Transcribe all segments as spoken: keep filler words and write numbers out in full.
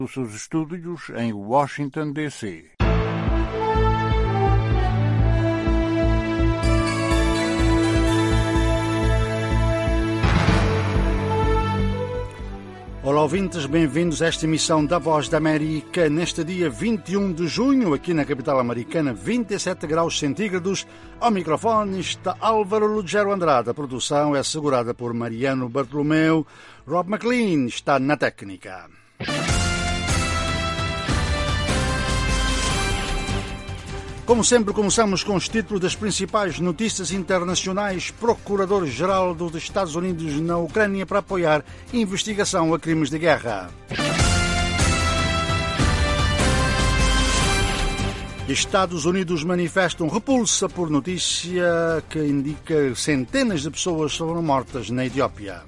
Os seus estúdios em Washington, D C Olá ouvintes, bem-vindos a esta emissão da Voz da América neste dia vinte e um de junho, aqui na capital americana, vinte e sete graus centígrados. Ao microfone está Álvaro Lugero Andrade. A produção é assegurada por Mariano Bartolomeu. Rob McLean está na técnica. Como sempre, começamos com os títulos das principais notícias internacionais. Procurador-Geral dos Estados Unidos na Ucrânia para apoiar investigação a crimes de guerra. Estados Unidos manifestam repulsa por notícia que indica que centenas de pessoas foram mortas na Etiópia.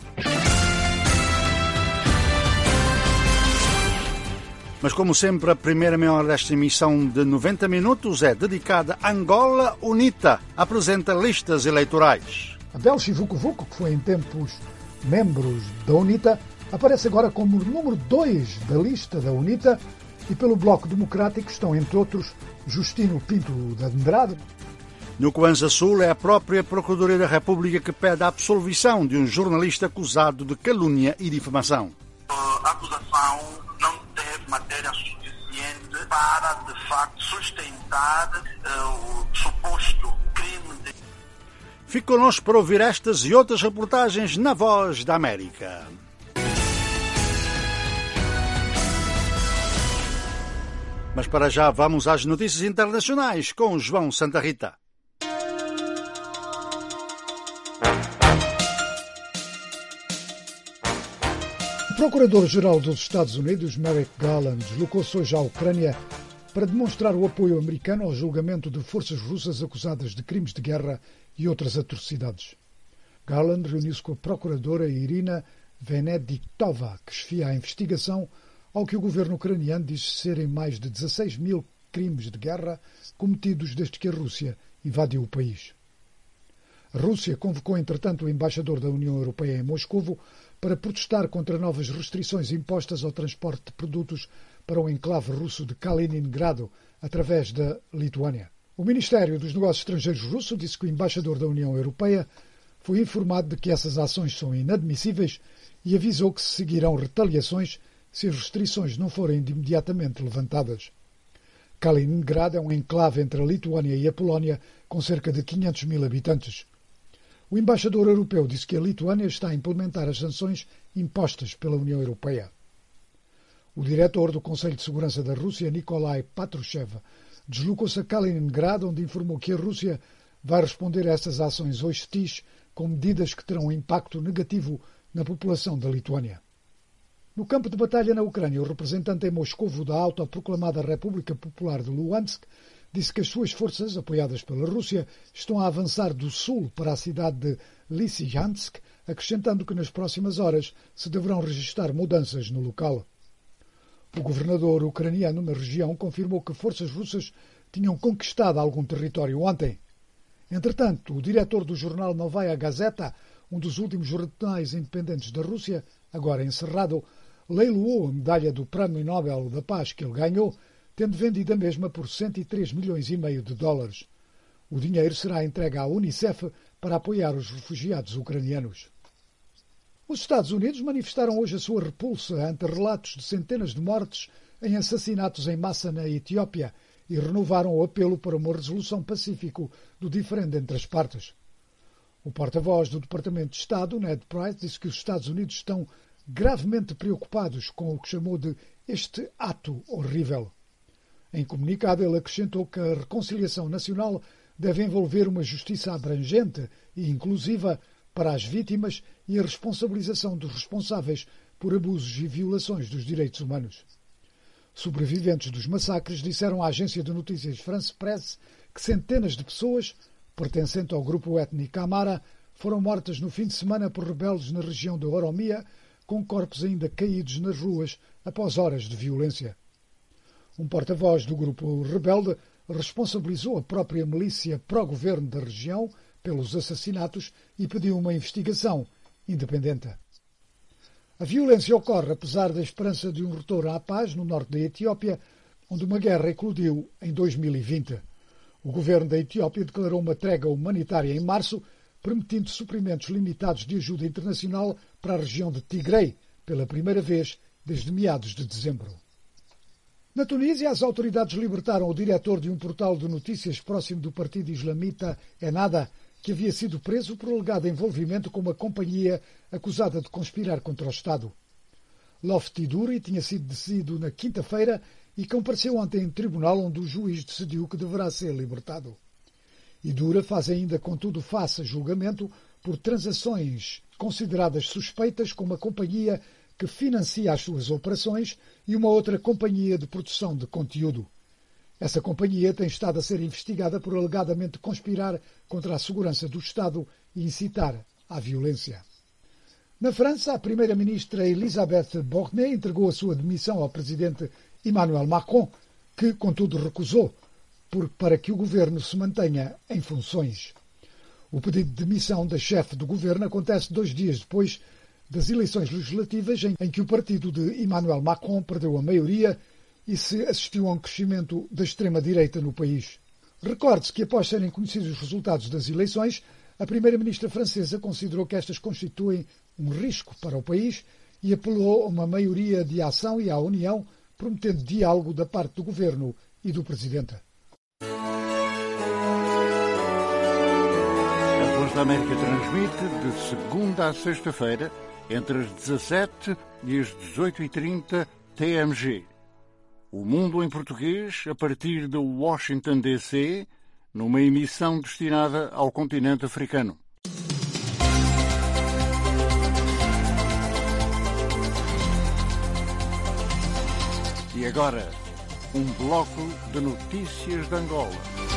Mas, como sempre, a primeira meia hora desta emissão de noventa minutos é dedicada a Angola. UNITA apresenta listas eleitorais. Abel Chivucovuco, que foi em tempos membros da UNITA, aparece agora como número dois da lista da UNITA e pelo Bloco Democrático estão, entre outros, Justino Pinto de Andrade. No Kwanza Sul, é a própria Procuradoria da República que pede a absolvição de um jornalista acusado de calúnia e difamação. A acusação não teve matéria suficiente para, de facto, sustentar uh, o suposto crime de... Fique connosco para ouvir estas e outras reportagens na Voz da América. Mas para já vamos às notícias internacionais com João Santa Rita. O Procurador-Geral dos Estados Unidos, Merrick Garland, deslocou-se hoje à Ucrânia para demonstrar o apoio americano ao julgamento de forças russas acusadas de crimes de guerra e outras atrocidades. Garland reuniu-se com a procuradora Irina Venediktova, que chefia a investigação ao que o governo ucraniano diz serem mais de dezasseis mil crimes de guerra cometidos desde que a Rússia invadiu o país. A Rússia convocou, entretanto, o embaixador da União Europeia em Moscovo para protestar contra novas restrições impostas ao transporte de produtos para o enclave russo de Kaliningrado, através da Lituânia. O Ministério dos Negócios Estrangeiros russo disse que o embaixador da União Europeia foi informado de que essas ações são inadmissíveis e avisou que se seguirão retaliações se as restrições não forem imediatamente levantadas. Kaliningrado é um enclave entre a Lituânia e a Polónia com cerca de quinhentos mil habitantes. O embaixador europeu disse que a Lituânia está a implementar as sanções impostas pela União Europeia. O diretor do Conselho de Segurança da Rússia, Nikolai Patrushev, deslocou-se a Kaliningrado, onde informou que a Rússia vai responder a essas ações hostis com medidas que terão um impacto negativo na população da Lituânia. No campo de batalha na Ucrânia, o representante em Moscovo da autoproclamada República Popular de Luhansk disse que as suas forças, apoiadas pela Rússia, estão a avançar do sul para a cidade de Lysychansk, acrescentando que nas próximas horas se deverão registrar mudanças no local. O governador ucraniano na região confirmou que forças russas tinham conquistado algum território ontem. Entretanto, o diretor do jornal Novaya Gazeta, um dos últimos jornais independentes da Rússia, agora encerrado, leiloou a medalha do Prémio Nobel da Paz que ele ganhou, tendo vendido a mesma por cento e três milhões e meio de dólares. O dinheiro será entregue à Unicef para apoiar os refugiados ucranianos. Os Estados Unidos manifestaram hoje a sua repulsa ante relatos de centenas de mortes em assassinatos em massa na Etiópia e renovaram o apelo para uma resolução pacífica do diferendo entre as partes. O porta-voz do Departamento de Estado, Ned Price, disse que os Estados Unidos estão gravemente preocupados com o que chamou de este ato horrível. Em comunicado, ele acrescentou que a reconciliação nacional deve envolver uma justiça abrangente e inclusiva para as vítimas e a responsabilização dos responsáveis por abusos e violações dos direitos humanos. Sobreviventes dos massacres disseram à agência de notícias France Presse que centenas de pessoas, pertencentes ao grupo étnico Amhara, foram mortas no fim de semana por rebeldes na região da Oromia, com corpos ainda caídos nas ruas após horas de violência. Um porta-voz do grupo rebelde responsabilizou a própria milícia pró-governo da região pelos assassinatos e pediu uma investigação independente. A violência ocorre apesar da esperança de um retorno à paz no norte da Etiópia, onde uma guerra eclodiu em dois mil e vinte. O governo da Etiópia declarou uma trégua humanitária em março, permitindo suprimentos limitados de ajuda internacional para a região de Tigray, pela primeira vez desde meados de dezembro. Na Tunísia, as autoridades libertaram o diretor de um portal de notícias próximo do partido islamita Ennahda, que havia sido preso por alegado envolvimento com uma companhia acusada de conspirar contra o Estado. Lofti Duri tinha sido decidido na quinta-feira e compareceu ontem em tribunal, onde o juiz decidiu que deverá ser libertado. Idura faz ainda, contudo, face a julgamento por transações consideradas suspeitas com uma companhia que financia as suas operações e uma outra companhia de produção de conteúdo. Essa companhia tem estado a ser investigada por alegadamente conspirar contra a segurança do Estado e incitar à violência. Na França, a primeira-ministra Elisabeth Borne entregou a sua demissão ao presidente Emmanuel Macron, que, contudo, recusou por, para que o governo se mantenha em funções. O pedido de demissão da chefe do governo acontece dois dias depois das eleições legislativas, em, em que o partido de Emmanuel Macron perdeu a maioria e se assistiu a um crescimento da extrema-direita no país. Recorde-se que, após serem conhecidos os resultados das eleições, a primeira-ministra francesa considerou que estas constituem um risco para o país e apelou a uma maioria de ação e à União, prometendo diálogo da parte do governo e do presidente. A Voz da América transmite de segunda a sexta-feira, entre as dezassete e as dezoito e trinta T M G. O Mundo em Português, a partir de Washington, D C, numa emissão destinada ao continente africano. E agora, um bloco de notícias de Angola.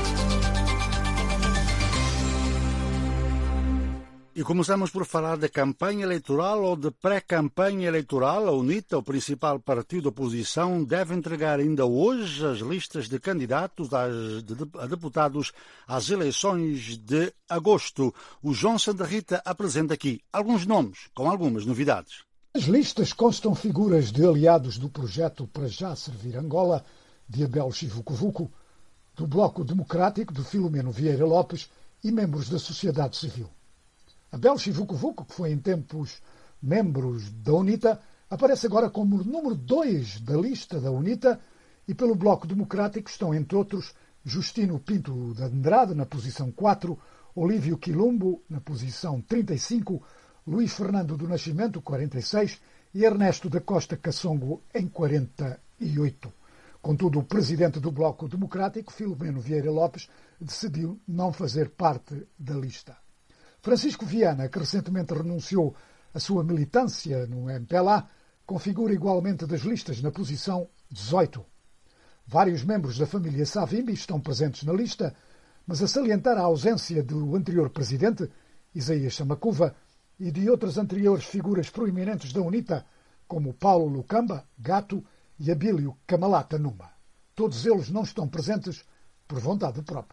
E começamos por falar da campanha eleitoral ou de pré-campanha eleitoral. A UNITA, o principal partido da oposição, deve entregar ainda hoje as listas de candidatos a deputados às eleições de agosto. O João Santa Rita apresenta aqui alguns nomes, com algumas novidades. As listas constam figuras de aliados do projeto Para Já Servir Angola, de Abel Chivucovuco, do Bloco Democrático de Filomeno Vieira Lopes e membros da sociedade civil. Abel Chivucovuco, que foi em tempos membros da UNITA, aparece agora como número dois da lista da UNITA e pelo Bloco Democrático estão, entre outros, Justino Pinto de Andrade, na posição quatro, Olívio Quilombo, na posição trinta e cinco, Luís Fernando do Nascimento, quarenta e seis, e Ernesto da Costa Cassongo, em quarenta e oito. Contudo, o presidente do Bloco Democrático, Filomeno Vieira Lopes, decidiu não fazer parte da lista. Francisco Viana, que recentemente renunciou à sua militância no M P L A, configura igualmente das listas na posição dezoito. Vários membros da família Savimbi estão presentes na lista, mas a salientar a ausência do anterior presidente, Isaías Samacuva, e de outras anteriores figuras proeminentes da UNITA, como Paulo Lucamba, Gato e Abílio Camalata Numa. Todos eles não estão presentes por vontade própria.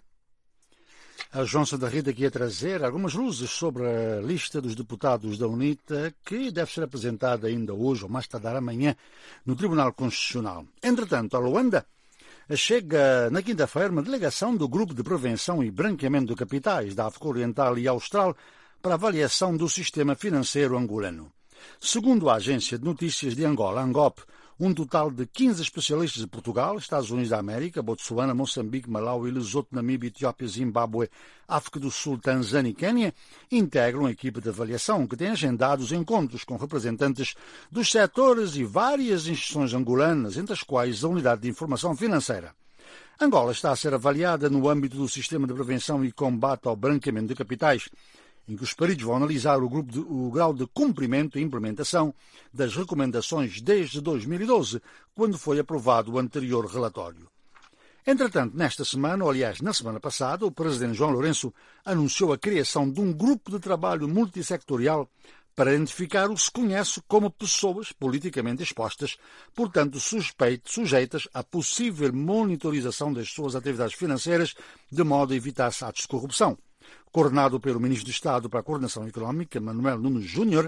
A João Santa Rita aqui a trazer algumas luzes sobre a lista dos deputados da UNITA, que deve ser apresentada ainda hoje ou mais tardar amanhã no Tribunal Constitucional. Entretanto, a Luanda chega na quinta-feira uma delegação do Grupo de Prevenção e Branqueamento de Capitais da África Oriental e Austral para avaliação do sistema financeiro angolano. Segundo a agência de notícias de Angola, ANGOP, um total de quinze especialistas de Portugal, Estados Unidos da América, Botsuana, Moçambique, Malawi, Lesoto, Namíbia, Etiópia, Zimbábue, África do Sul, Tanzânia e Quênia, integram a equipe de avaliação que tem agendado os encontros com representantes dos setores e várias instituições angolanas, entre as quais a Unidade de Informação Financeira. Angola está a ser avaliada no âmbito do Sistema de Prevenção e Combate ao Branqueamento de Capitais, em que os peritos vão analisar o, grupo de, o grau de cumprimento e implementação das recomendações desde dois mil e doze, quando foi aprovado o anterior relatório. Entretanto, nesta semana, ou aliás, na semana passada, o presidente João Lourenço anunciou a criação de um grupo de trabalho multissectorial para identificar o que se conhece como pessoas politicamente expostas, portanto suspeitas, sujeitas à possível monitorização das suas atividades financeiras, de modo a evitar atos de corrupção. Coordenado pelo Ministro de Estado para a Coordenação Económica, Manuel Nunes Júnior,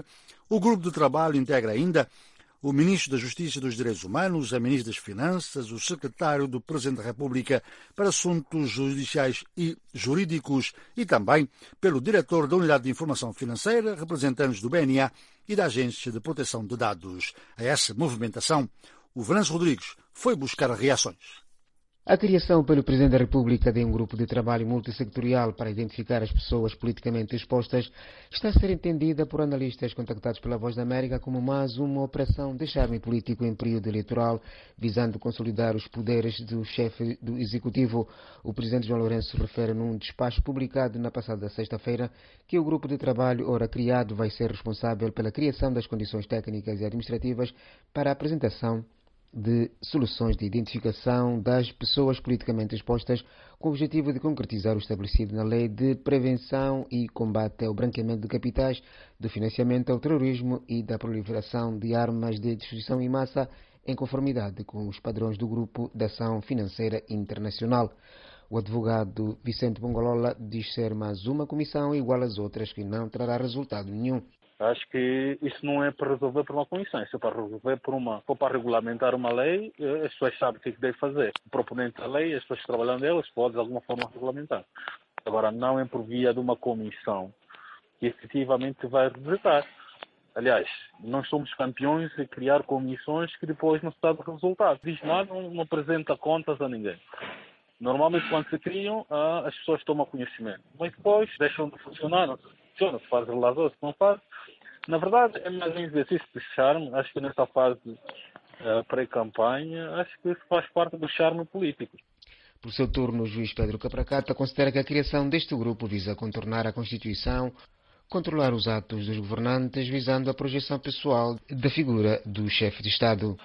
O grupo de trabalho integra ainda o Ministro da Justiça e dos Direitos Humanos, a Ministra das Finanças, o Secretário do Presidente da República para Assuntos Judiciais e Jurídicos e também pelo Diretor da Unidade de Informação Financeira, representantes do B N A e da Agência de Proteção de Dados. A essa movimentação, o Venâncio Rodrigues foi buscar reações. A criação pelo Presidente da República de um grupo de trabalho multissectorial para identificar as pessoas politicamente expostas está a ser entendida por analistas contactados pela Voz da América como mais uma operação de charme político em período eleitoral, visando consolidar os poderes do chefe do Executivo. O Presidente João Lourenço refere num despacho publicado na passada sexta-feira que o grupo de trabalho ora criado vai ser responsável pela criação das condições técnicas e administrativas para a apresentação de soluções de identificação das pessoas politicamente expostas, com o objetivo de concretizar o estabelecido na Lei de Prevenção e Combate ao Branqueamento de Capitais, do financiamento ao terrorismo e da proliferação de armas de destruição em massa, em conformidade com os padrões do Grupo de Ação Financeira Internacional. O advogado Vicente Bongolola diz ser mais uma comissão igual às outras que não trará resultado nenhum. Acho que isso não é para resolver por uma comissão, isso é para resolver por uma, for para regulamentar uma lei, as pessoas sabem o que é que devem fazer. O proponente da lei, as pessoas que trabalham nelas, podem de alguma forma regulamentar. Agora, não é por via de uma comissão que efetivamente vai resultar. Aliás, nós somos campeões de criar comissões que depois não se dá resultado. Diz nada, não, não apresenta contas a ninguém. Normalmente, quando se criam, as pessoas tomam conhecimento, mas depois deixam de funcionar, não funciona, se faz relatório, se não faz. Na verdade, é mais um exercício de charme. Acho que nessa fase uh, pré-campanha, acho que isso faz parte do charme político. Por seu turno, o juiz Pedro Capracata considera que a criação deste grupo visa contornar a Constituição, controlar os atos dos governantes, visando a projeção pessoal da figura do chefe de Estado.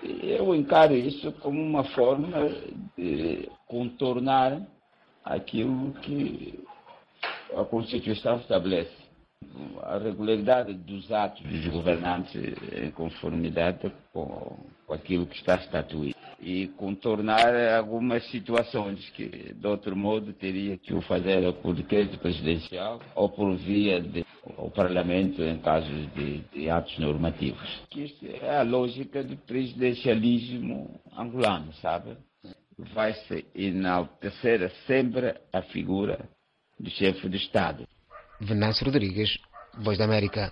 Eu encaro isso como uma forma de contornar aquilo que a Constituição estabelece. A regularidade dos atos dos governantes em conformidade com, com aquilo que está estatuído. E contornar algumas situações que, de outro modo, teria que o fazer por decreto presidencial ou por via do Parlamento em casos de, de atos normativos. Que isto é a lógica do presidencialismo angolano, sabe? Vai-se enaltecer sempre a figura do chefe de Estado. Venâncio Rodrigues, Voz da América.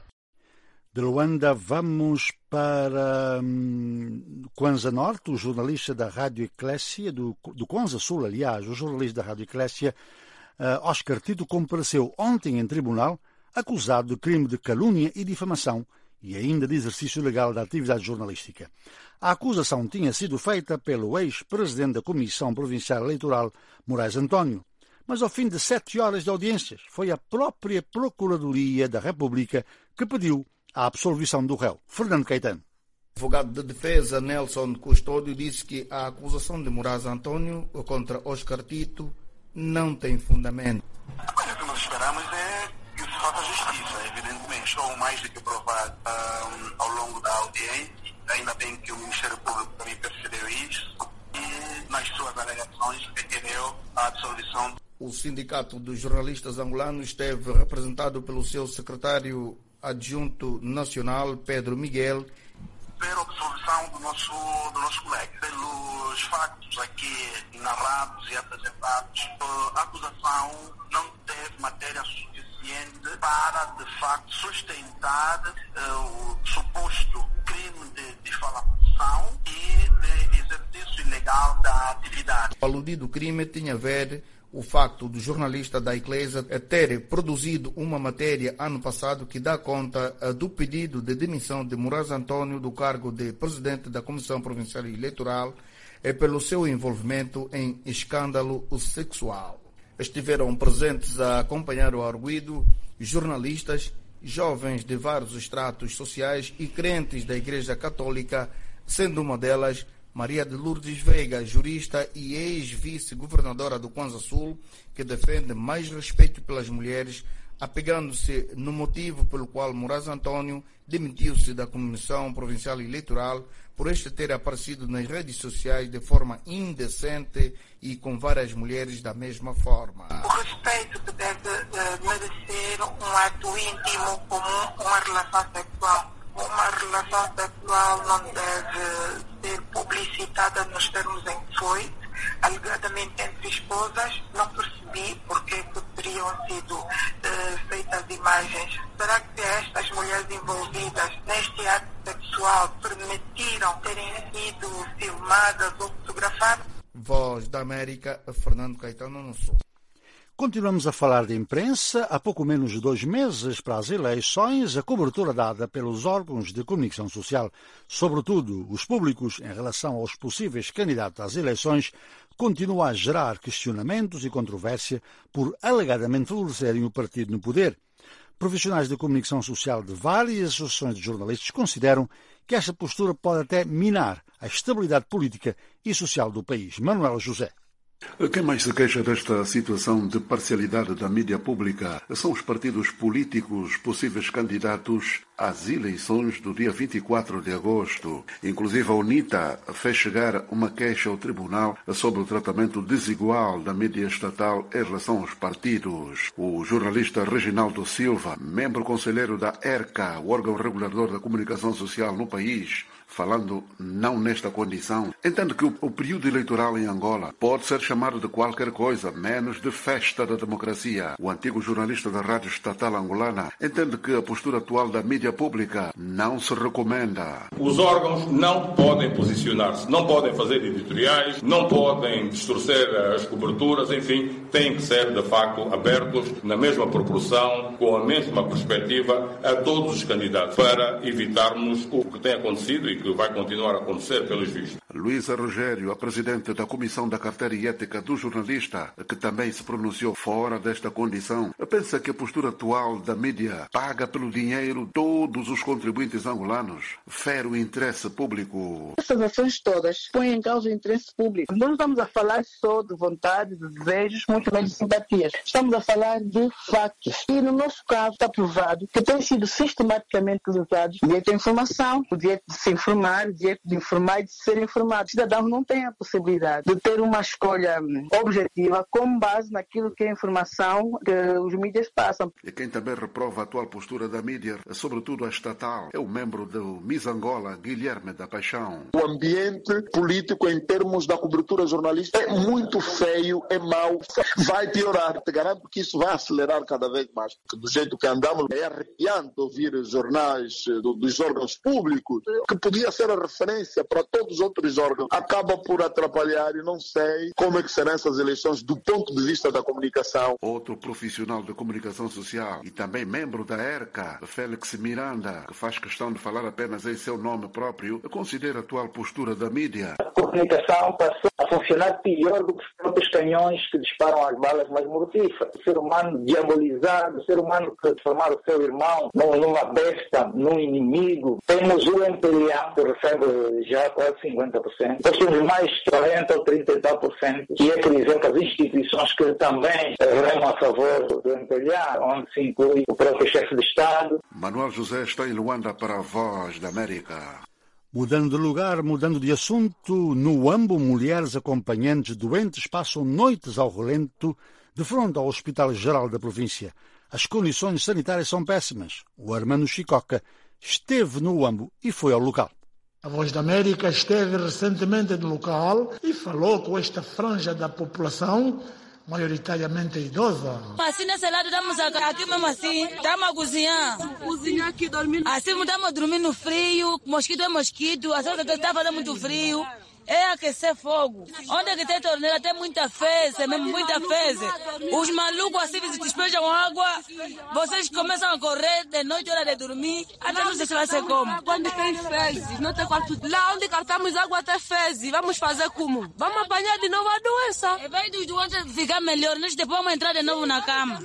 De Luanda vamos para hum, Kwanza Norte. O jornalista da Rádio Eclésia, do, do Kwanza Sul, aliás, o jornalista da Rádio Eclésia, uh, Oscar Tito, compareceu ontem em tribunal acusado de crime de calúnia e difamação e ainda de exercício ilegal da atividade jornalística. A acusação tinha sido feita pelo ex-presidente da Comissão Provincial Eleitoral, Moraes António. Mas ao fim de sete horas de audiências, foi a própria Procuradoria da República que pediu a absolvição do réu. Fernando Caetano. O advogado de defesa, Nelson Custódio, disse que a acusação de Moraes António contra Oscar Tito não tem fundamento. Olha, o que nós esperamos é que se faça justiça, evidentemente. Estou mais do que provado um, ao longo da audiência. Ainda bem que o Ministério Público também percebeu isso e, nas suas alegações, requereu a absolvição. O Sindicato dos Jornalistas Angolanos esteve representado pelo seu secretário adjunto nacional, Pedro Miguel. Pela absolvição do nosso, do nosso colega, pelos factos aqui narrados e apresentados, a acusação não teve matéria suficiente para, de facto, sustentar uh, o suposto crime de difamação e de exercício ilegal da atividade. O aludido crime tinha a ver o facto do jornalista da Eclésia ter produzido uma matéria ano passado que dá conta do pedido de demissão de Moraes António do cargo de presidente da Comissão Provincial Eleitoral pelo seu envolvimento em escândalo sexual. Estiveram presentes a acompanhar o arguido jornalistas, jovens de vários estratos sociais e crentes da Igreja Católica, sendo uma delas Maria de Lourdes Veiga, jurista e ex-vice-governadora do Kwanza Sul, que defende mais respeito pelas mulheres, apegando-se no motivo pelo qual Moraes António demitiu-se da Comissão Provincial Eleitoral por este ter aparecido nas redes sociais de forma indecente e com várias mulheres da mesma forma. O respeito que deve uh, merecer ter um ato íntimo como uma relação sexual. Uma relação sexual não deve ser publicitada nos termos em que foi, alegadamente entre esposas. Não percebi porque que teriam sido uh, feitas imagens. Será que estas mulheres envolvidas neste ato sexual permitiram terem sido filmadas ou fotografadas? Voz da América, Fernando Caetano no Sul. Continuamos a falar de imprensa. Há pouco menos de dois meses para as eleições, a cobertura dada pelos órgãos de comunicação social, sobretudo os públicos, em relação aos possíveis candidatos às eleições, continua a gerar questionamentos e controvérsia por alegadamente favorecerem o partido no poder. Profissionais de comunicação social de várias associações de jornalistas consideram que esta postura pode até minar a estabilidade política e social do país. Manuel José. Quem mais se queixa desta situação de parcialidade da mídia pública são os partidos políticos possíveis candidatos às eleições do dia vinte e quatro de agosto. Inclusive a UNITA fez chegar uma queixa ao tribunal sobre o tratamento desigual da mídia estatal em relação aos partidos. O jornalista Reginaldo Silva, membro conselheiro da ERCA, o órgão regulador da comunicação social no país, falando não nesta condição, entende que o, o período eleitoral em Angola pode ser chamado de qualquer coisa, menos de festa da democracia. O antigo jornalista da rádio estatal angolana entende que a postura atual da mídia pública não se recomenda. Os órgãos não podem posicionar-se, não podem fazer editoriais, não podem distorcer as coberturas, enfim, têm que ser, de facto, abertos na mesma proporção, com a mesma perspectiva a todos os candidatos, para evitarmos o que tem acontecido e que vai continuar a acontecer pelos vistos. Luísa Rogério, a presidente da Comissão da Carteira e Ética do Jornalista, que também se pronunciou fora desta condição, pensa que a postura atual da mídia paga pelo dinheiro todos os contribuintes angolanos, fere o interesse público. Essas ações todas põem em causa o interesse público. Não estamos a falar só de vontade, de desejos, muito menos de simpatias. Estamos a falar de factos. E no nosso caso está provado que têm sido sistematicamente usados o direito à informação, o direito de se informar, o direito de informar e de ser informado. Os cidadãos não têm a possibilidade de ter uma escolha objetiva com base naquilo que é a informação que os mídias passam. E quem também reprova a atual postura da mídia, sobretudo a estatal, é o membro do Miss Angola, Guilherme da Paixão. O ambiente político em termos da cobertura jornalística é muito feio, é mau, vai piorar. Te garanto que isso vai acelerar cada vez mais. Do jeito que andamos, é arrepiante ouvir jornais do, dos órgãos públicos, que podia ser a referência para todos os outros órgãos, acaba por atrapalhar e não sei como é que serão essas eleições do ponto de vista da comunicação. Outro profissional de comunicação social e também membro da ERCA, Félix Miranda, que faz questão de falar apenas em seu nome próprio, considera a atual postura da mídia. A comunicação passou a funcionar pior do que os próprios canhões que disparam as balas mais mortíferas. O ser humano diabolizado, o ser humano que transformar o seu irmão numa besta, num inimigo. Temos o M P L A, que recebe já quase cinquenta por cento. Nós temos mais quarenta ou trinta e tal por cento, que é, por exemplo, as instituições que também remam a favor do M P L A, onde se inclui o próprio chefe de Estado. Manuel José está em Luanda para a Voz da América. Mudando de lugar, mudando de assunto, no Ambo, mulheres acompanhantes doentes passam noites ao relento de frente ao Hospital Geral da província. As condições sanitárias são péssimas. O Armando Chicoca esteve no Ambo e foi ao local. A Voz da América esteve recentemente no local e falou com esta franja da população, maioritariamente idosa. Assim, nesse lado, estamos aqui mesmo assim, estamos a cozinhar. Cozinhar aqui, dormindo. Assim, estamos dormindo no frio, mosquito é mosquito, assim, está fazendo muito frio. É aquecer fogo. Onde é que tem torneira, tem muita fezes, mesmo muita fezes. Os malucos assim despejam água, vocês começam a correr de noite, hora de dormir, até não sei se vai ser como. Quando tem fezes, não tem quarto. Lá onde cartamos água até fezes, vamos fazer como? Vamos apanhar de novo a doença. E vai dos doentes ficar melhor, nós depois vamos entrar de novo na cama.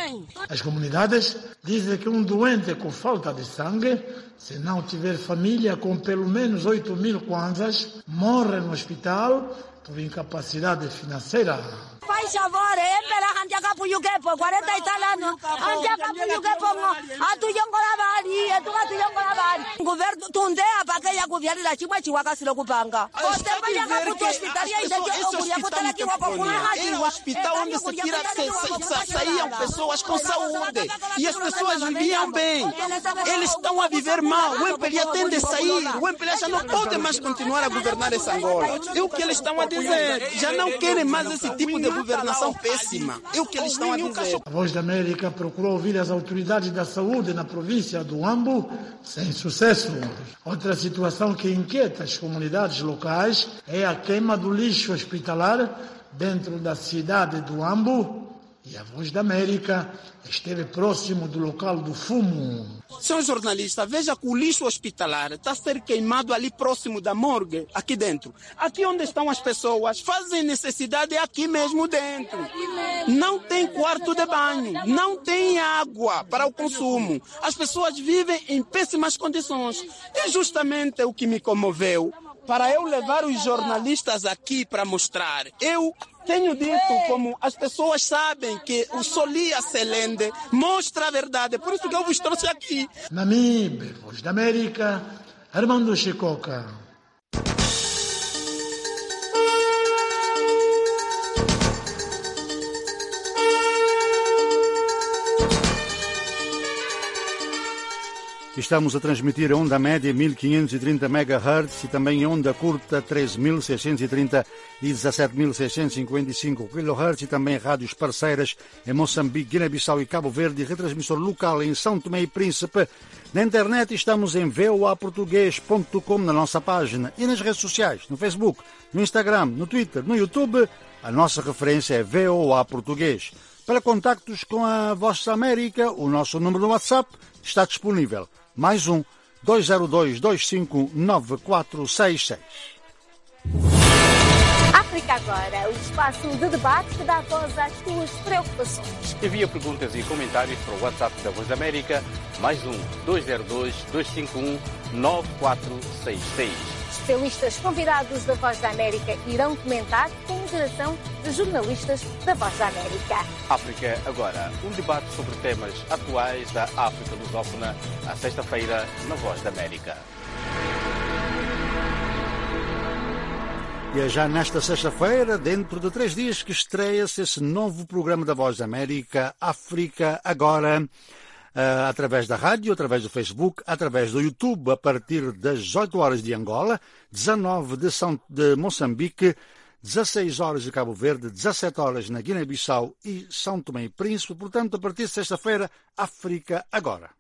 As comunidades dizem que um doente com falta de sangue, se não tiver família com pelo menos oito mil kwanzas, morre no hospital por incapacidade financeira. faz favor, é pela andiaca puyukepo, quarenta e tal anos, andiaca puyukepo, a tu yongola bari, a tu a tu yongola bari. Governo tunde apake ya governo da chimwe chiwaka silo kupanga. Ote pali akaputo hospitalia ije eu queria botar aqui uma população. É um hospital onde se tira, saíam pessoas com saúde e as pessoas viviam bem. Eles estão a viver mal. O M P L A tem de sair. O M P L A já não pode mais continuar a governar essa Angola. É o que eles estão a dizer. Já não querem mais esse tipo de governação péssima. É o que eles estão a dizer. A Voz da América procurou ouvir as autoridades da saúde na província do Ambo, sem sucesso. Outra situação que inquieta as comunidades locais é a queima do lixo hospitalar dentro da cidade do Ambo. E a Voz da América esteve próximo do local do fumo. Senhor jornalista, veja que o lixo hospitalar está a ser queimado ali próximo da morgue, aqui dentro. Aqui onde estão as pessoas, fazem necessidade aqui mesmo dentro. Não tem quarto de banho, não tem água para o consumo. As pessoas vivem em péssimas condições. E justamente o que me comoveu, para eu levar os jornalistas aqui para mostrar, eu tenho dito como as pessoas sabem que o Solia Selende mostra a verdade, por isso que eu vos trouxe aqui. Namibe, Voz da América, Armando Chicoca. Estamos a transmitir a onda média mil quinhentos e trinta megahertz e também a onda curta treze mil seiscentos e trinta e dezassete mil seiscentos e cinquenta e cinco quilohertz e também rádios parceiras em Moçambique, Guiné-Bissau e Cabo Verde, retransmissor local em São Tomé e Príncipe. Na internet estamos em v o a português ponto com na nossa página e nas redes sociais, no Facebook, no Instagram, no Twitter, no YouTube. A nossa referência é V O A Português. Para contactos com a Voz da América, o nosso número no WhatsApp está disponível. Mais um, dois zero dois, dois cinco nove quatro seis seis. África Agora, o espaço de debate que dá voz às tuas preocupações. Envia perguntas e comentários para o WhatsApp da Voz da América, mais um, dois zero dois, dois cinco um, nove quatro seis seis. Especialistas convidados da Voz da América irão comentar com a interação de jornalistas da Voz da América. África Agora, um debate sobre temas atuais da África lusófona, à sexta-feira, na Voz da América. E é já nesta sexta-feira, dentro de três dias, que estreia-se esse novo programa da Voz da América, África Agora, Uh, através da rádio, através do Facebook, através do YouTube, a partir das dezoito horas de Angola, dezanove de, São, de Moçambique, dezasseis horas de Cabo Verde, dezassete horas na Guiné-Bissau e São Tomé e Príncipe. Portanto, a partir de sexta-feira, África Agora.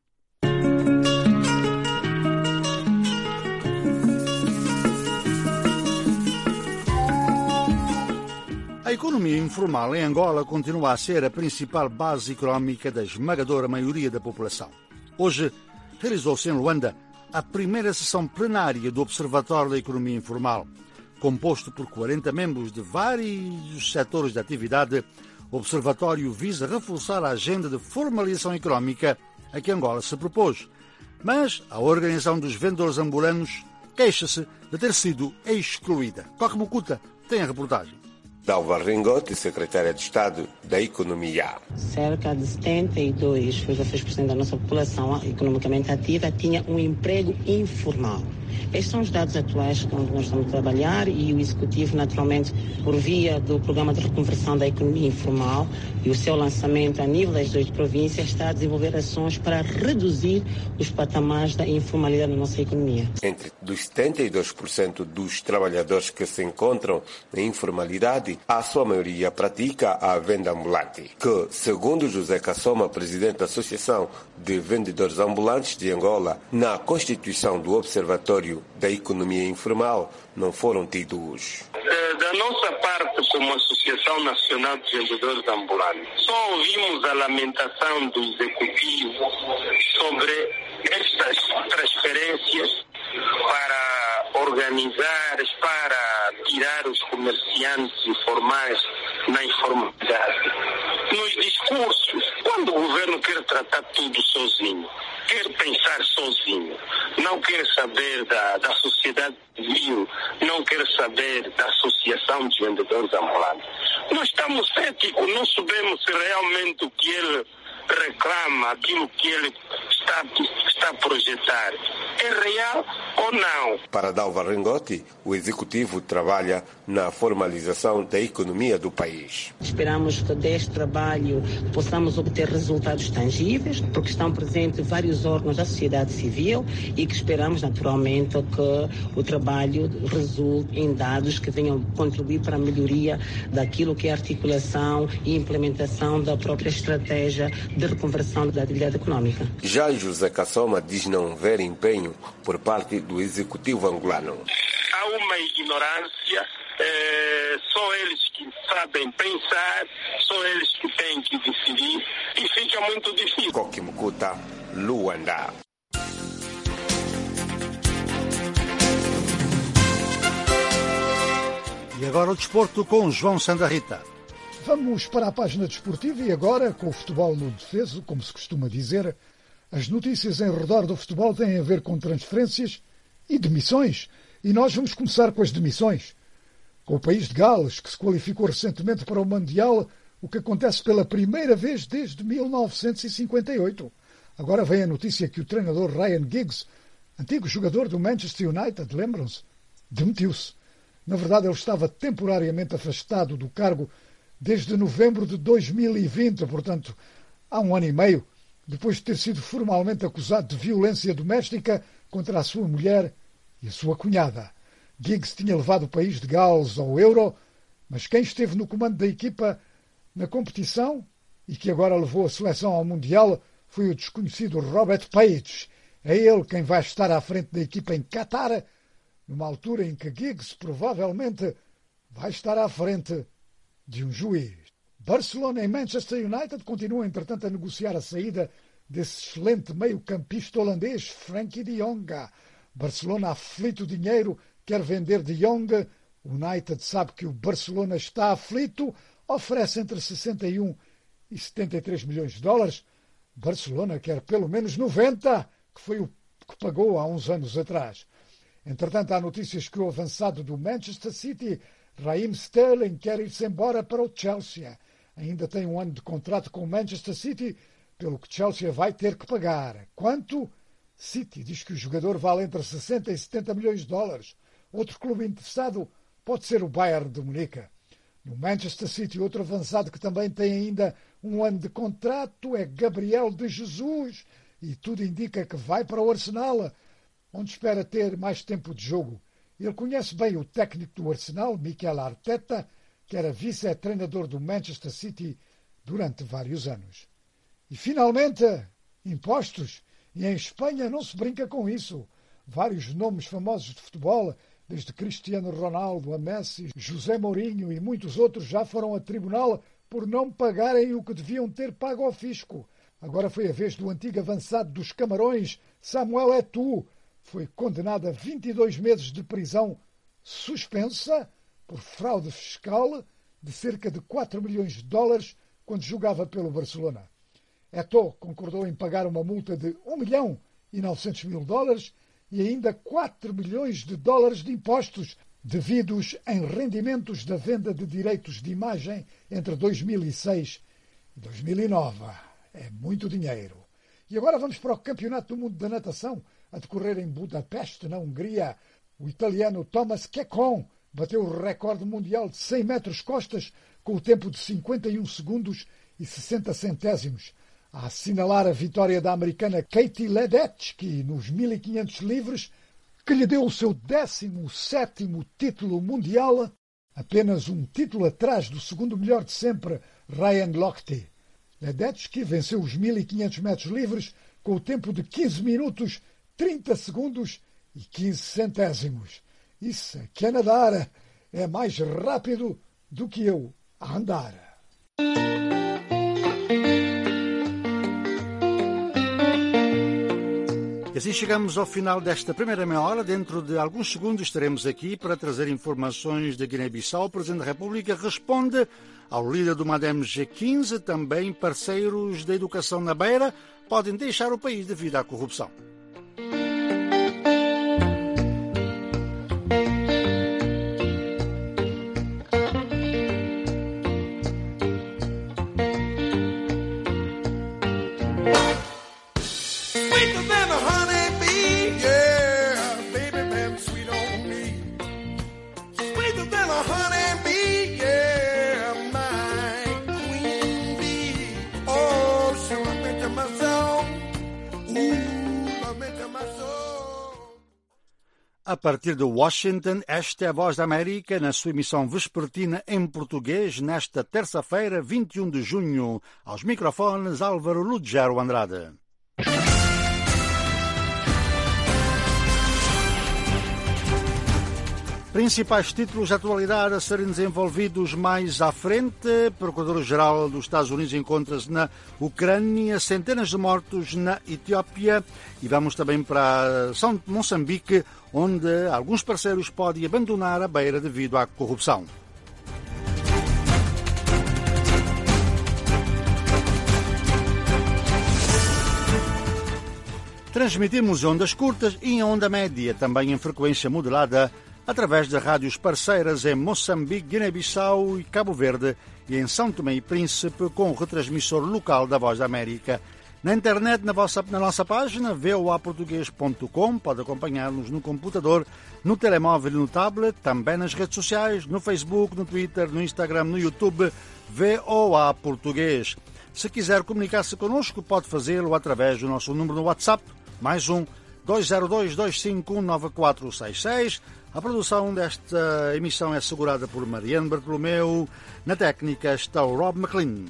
A economia informal em Angola continua a ser a principal base económica da esmagadora maioria da população. Hoje, realizou-se em Luanda a primeira sessão plenária do Observatório da Economia Informal. Composto por quarenta membros de vários setores de atividade, o Observatório visa reforçar a agenda de formalização económica a que Angola se propôs. Mas a Organização dos Vendedores Ambulantes queixa-se de ter sido excluída. Coque Mucuta tem a reportagem. Dalva Ringotti, secretária de Estado da Economia. Cerca de setenta e dois vírgula seis por cento da nossa população economicamente ativa tinha um emprego informal. Estes são os dados atuais onde nós estamos a trabalhar e o Executivo, naturalmente, por via do Programa de Reconversão da Economia Informal e o seu lançamento a nível das duas províncias, está a desenvolver ações para reduzir os patamares da informalidade na nossa economia. Entre dos setenta e dois por cento dos trabalhadores que se encontram na informalidade, a sua maioria pratica a venda ambulante, que, segundo José Cassoma, presidente da Associação de Vendedores Ambulantes de Angola, na constituição do Observatório da Economia Informal, não foram tidos. Da nossa parte, como Associação Nacional de Vendedores Ambulantes, só ouvimos a lamentação do Executivo sobre estas transferências para organizar, para tirar os comerciantes informais na informalidade. Nos discursos, quando o governo quer tratar tudo sozinho, quer pensar sozinho, não quer saber da, da sociedade civil, não quer saber da Associação de Vendedores Ambulantes. nós estamos céticos, não sabemos se realmente o que ele reclama, aquilo que ele está, está a projetar, é real ou não. Para Dalva Rengotti, o Executivo trabalha na formalização da economia do país. Esperamos que deste trabalho possamos obter resultados tangíveis, porque estão presentes vários órgãos da sociedade civil e que esperamos naturalmente que o trabalho resulte em dados que venham contribuir para a melhoria daquilo que é a articulação e implementação da própria estratégia de reconversão da atividade econômica. Já José Kassoma diz não ver empenho por parte do Executivo angolano. Há uma ignorância, é, só eles que sabem pensar, só eles que têm que decidir e fica muito difícil. Kokimukuta, Luanda. E agora o desporto com João Santa Rita. Vamos para a página desportiva e agora, com o futebol no defeso, como se costuma dizer, as notícias em redor do futebol têm a ver com transferências e demissões. E nós vamos começar com as demissões. Com o país de Gales, que se qualificou recentemente para o Mundial, o que acontece pela primeira vez desde mil novecentos e cinquenta e oito. Agora vem a notícia que o treinador Ryan Giggs, antigo jogador do Manchester United, lembram-se, demitiu-se. Na verdade, ele estava temporariamente afastado do cargo desde novembro de dois mil e vinte, portanto, há um ano e meio, depois de ter sido formalmente acusado de violência doméstica contra a sua mulher e a sua cunhada. Giggs tinha levado o país de Gales ao Euro, mas quem esteve no comando da equipa na competição e que agora levou a seleção ao Mundial foi o desconhecido Robert Page. É ele quem vai estar à frente da equipa em Qatar, numa altura em que Giggs provavelmente vai estar à frente de um juiz. Barcelona e Manchester United continuam, entretanto, a negociar a saída desse excelente meio-campista holandês, Frenkie de Jong. Barcelona, aflito dinheiro, quer vender de Jong. O United sabe que o Barcelona está aflito, oferece entre sessenta e um e setenta e três milhões de dólares. Barcelona quer pelo menos noventa, que foi o que pagou há uns anos atrás. Entretanto, há notícias que o avançado do Manchester City, Raheem Sterling, quer ir-se embora para o Chelsea. Ainda tem um ano de contrato com o Manchester City, pelo que Chelsea vai ter que pagar. Quanto? City diz que o jogador vale entre sessenta e setenta milhões de dólares. Outro clube interessado pode ser o Bayern de Munique. No Manchester City, outro avançado que também tem ainda um ano de contrato é Gabriel de Jesus, e tudo indica que vai para o Arsenal, onde espera ter mais tempo de jogo. Ele conhece bem o técnico do Arsenal, Mikel Arteta, que era vice-treinador do Manchester City durante vários anos. E, finalmente, impostos. E em Espanha não se brinca com isso. Vários nomes famosos de futebol, desde Cristiano Ronaldo a Messi, José Mourinho e muitos outros, já foram a tribunal por não pagarem o que deviam ter pago ao fisco. Agora foi a vez do antigo avançado dos Camarões, Samuel Eto'o. Foi condenado a vinte e dois meses de prisão suspensa por fraude fiscal de cerca de quatro milhões de dólares quando jogava pelo Barcelona. Eto'o concordou em pagar uma multa de um milhão e novecentos mil dólares e ainda quatro milhões de dólares de impostos devidos em rendimentos da venda de direitos de imagem entre dois mil e seis e dois mil e nove. É muito dinheiro. E agora vamos para o Campeonato do Mundo da Natação, a decorrer em Budapeste, na Hungria. O italiano Thomas Checon bateu o recorde mundial de cem metros costas com o tempo de cinquenta e um segundos e sessenta centésimos, a assinalar a vitória da americana Katie Ledecky nos mil e quinhentos livres, que lhe deu o seu décimo sétimo título mundial, apenas um título atrás do segundo melhor de sempre, Ryan Lochte. Ledecky venceu os mil e quinhentos metros livres com o tempo de quinze minutos, trinta segundos e quinze centésimos. Isso que a nadar é mais rápido do que eu a andar. E assim chegamos ao final desta primeira meia hora. Dentro de alguns segundos estaremos aqui para trazer informações da Guiné-Bissau. O Presidente da República responde ao líder do MADEM G quinze, também parceiros da educação na Beira podem deixar o país devido à corrupção. A partir de Washington, esta é a Voz da América na sua emissão vespertina em português nesta terça-feira, vinte e um de junho. Aos microfones, Álvaro Lugero Andrade. Principais títulos de atualidade a serem desenvolvidos mais à frente. O Procurador-Geral dos Estados Unidos encontra-se na Ucrânia, centenas de mortos na Etiópia e vamos também para São Moçambique, onde alguns parceiros podem abandonar a beira devido à corrupção. Transmitimos em ondas curtas e em onda média, também em frequência modulada, através de rádios parceiras em Moçambique, Guiné-Bissau e Cabo Verde e em São Tomé e Príncipe, com o retransmissor local da Voz da América. Na internet, na, vossa, na nossa página, v o a português ponto com, pode acompanhar-nos no computador, no telemóvel e no tablet, também nas redes sociais, no Facebook, no Twitter, no Instagram, no YouTube, V O A Português. Se quiser comunicar-se connosco, pode fazê-lo através do nosso número no WhatsApp, mais um, dois zero dois, dois cinco um, nove quatro seis seis. A produção desta emissão é assegurada por Mariano Bartolomeu. Na técnica está o Rob McLean.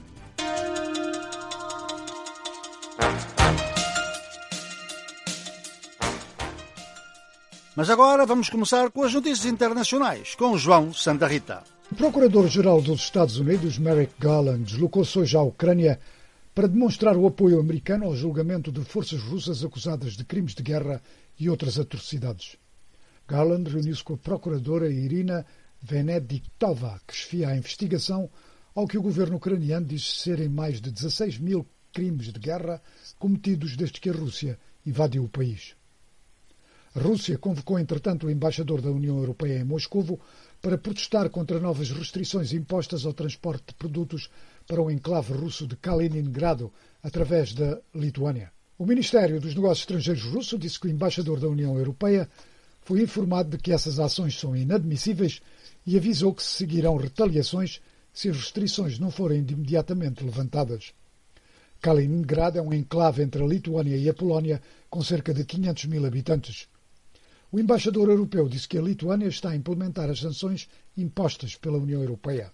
Mas agora vamos começar com as notícias internacionais, com João Santa Rita. O Procurador-Geral dos Estados Unidos, Merrick Garland, deslocou-se hoje à Ucrânia para demonstrar o apoio americano ao julgamento de forças russas acusadas de crimes de guerra e outras atrocidades. Garland reuniu-se com a procuradora Irina Venediktova, que chefia a investigação ao que o governo ucraniano diz serem mais de dezasseis mil crimes de guerra cometidos desde que a Rússia invadiu o país. A Rússia convocou, entretanto, o embaixador da União Europeia em Moscovo para protestar contra novas restrições impostas ao transporte de produtos para o enclave russo de Kaliningrado, através da Lituânia. O Ministério dos Negócios Estrangeiros russo disse que o embaixador da União Europeia foi informado de que essas ações são inadmissíveis e avisou que se seguirão retaliações se as restrições não forem imediatamente levantadas. Kaliningrado é um enclave entre a Lituânia e a Polónia com cerca de quinhentos mil habitantes. O embaixador europeu disse que a Lituânia está a implementar as sanções impostas pela União Europeia.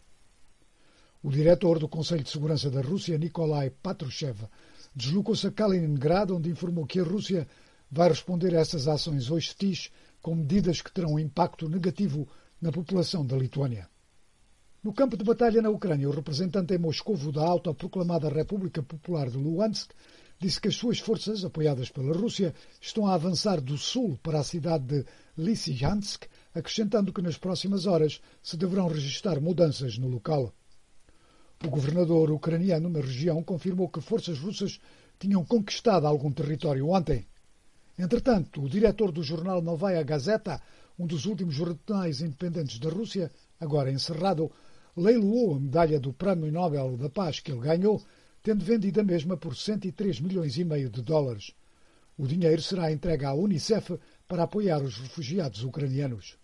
O diretor do Conselho de Segurança da Rússia, Nikolai Patrushev, deslocou-se a Kaliningrado, onde informou que a Rússia vai responder a essas ações hostis com medidas que terão um impacto negativo na população da Lituânia. No campo de batalha na Ucrânia, o representante em Moscovo da autoproclamada República Popular de Luhansk disse que as suas forças, apoiadas pela Rússia, estão a avançar do sul para a cidade de Lysychansk, acrescentando que nas próximas horas se deverão registrar mudanças no local. O governador ucraniano na região confirmou que forças russas tinham conquistado algum território ontem. Entretanto, o diretor do jornal Novaya Gazeta, um dos últimos jornais independentes da Rússia, agora encerrado, leiloou a medalha do Prémio Nobel da Paz que ele ganhou, tendo vendido a mesma por cento e três milhões e meio de dólares. O dinheiro será entregue à Unicef para apoiar os refugiados ucranianos.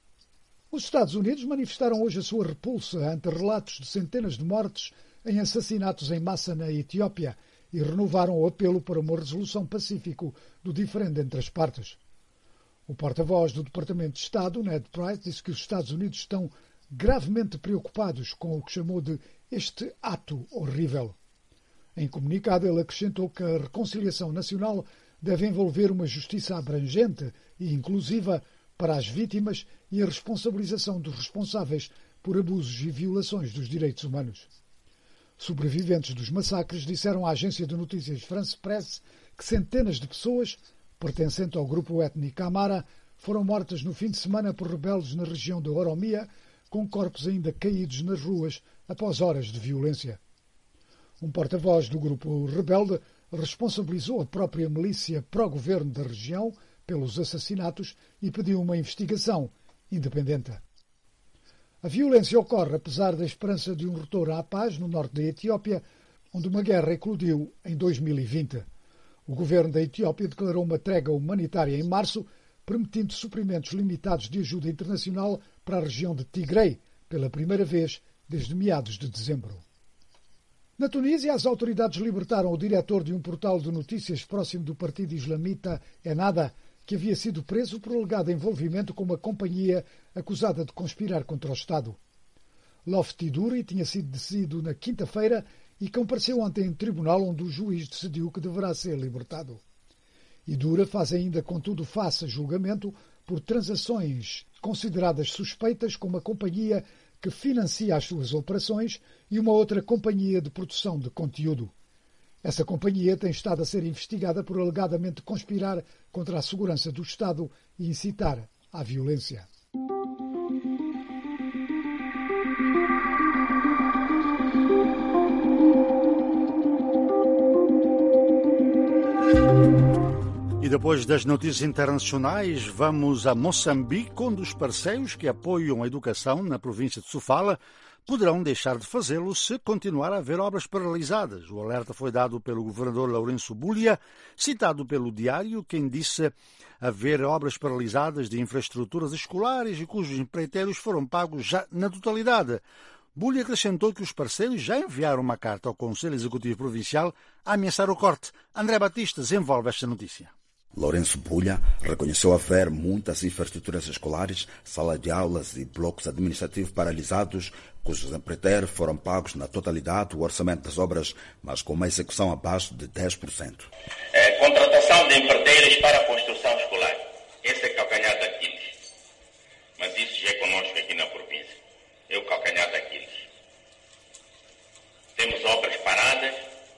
Os Estados Unidos manifestaram hoje a sua repulsa ante relatos de centenas de mortes em assassinatos em massa na Etiópia e renovaram o apelo para uma resolução pacífica do diferendo entre as partes. O porta-voz do Departamento de Estado, Ned Price, disse que os Estados Unidos estão gravemente preocupados com o que chamou de este ato horrível. Em comunicado, ele acrescentou que a reconciliação nacional deve envolver uma justiça abrangente e inclusiva para as vítimas e a responsabilização dos responsáveis por abusos e violações dos direitos humanos. Sobreviventes dos massacres disseram à agência de notícias France Presse que centenas de pessoas, pertencentes ao grupo étnico Amara, foram mortas no fim de semana por rebeldes na região da Oromia, com corpos ainda caídos nas ruas após horas de violência. Um porta-voz do grupo rebelde responsabilizou a própria milícia pró-governo da região pelos assassinatos e pediu uma investigação independente. A violência ocorre apesar da esperança de um retorno à paz no norte da Etiópia, onde uma guerra eclodiu em dois mil e vinte. O governo da Etiópia declarou uma trégua humanitária em março, permitindo suprimentos limitados de ajuda internacional para a região de Tigray, pela primeira vez desde meados de dezembro. Na Tunísia, as autoridades libertaram o diretor de um portal de notícias próximo do partido islamita Ennahda, que havia sido preso por alegado envolvimento com uma companhia acusada de conspirar contra o Estado. Lofty Duri tinha sido decidido na quinta-feira e compareceu ontem em tribunal onde o juiz decidiu que deverá ser libertado. Idura faz ainda, contudo, face a julgamento por transações consideradas suspeitas com uma companhia que financia as suas operações e uma outra companhia de produção de conteúdo. Essa companhia tem estado a ser investigada por alegadamente conspirar contra a segurança do Estado e incitar à violência. E depois das notícias internacionais, vamos a Moçambique, onde os parceiros que apoiam a educação na província de Sofala poderão deixar de fazê-lo se continuar a haver obras paralisadas. O alerta foi dado pelo governador Lourenço Bulha, citado pelo Diário, quem disse haver obras paralisadas de infraestruturas escolares e cujos empreiteiros foram pagos já na totalidade. Bulha acrescentou que os parceiros já enviaram uma carta ao Conselho Executivo Provincial a ameaçar o corte. André Batista desenvolve esta notícia. Lourenço Bulha reconheceu haver muitas infraestruturas escolares, salas de aulas e blocos administrativos paralisados, cujos empreiteiros foram pagos na totalidade do orçamento das obras, mas com uma execução abaixo de dez por cento. É, contratação de empreiteiros para a construção escolar. Esse é calcanhar de Aquiles. Mas isso já é connosco aqui na província. É o calcanhar de Aquiles. Temos obras paradas,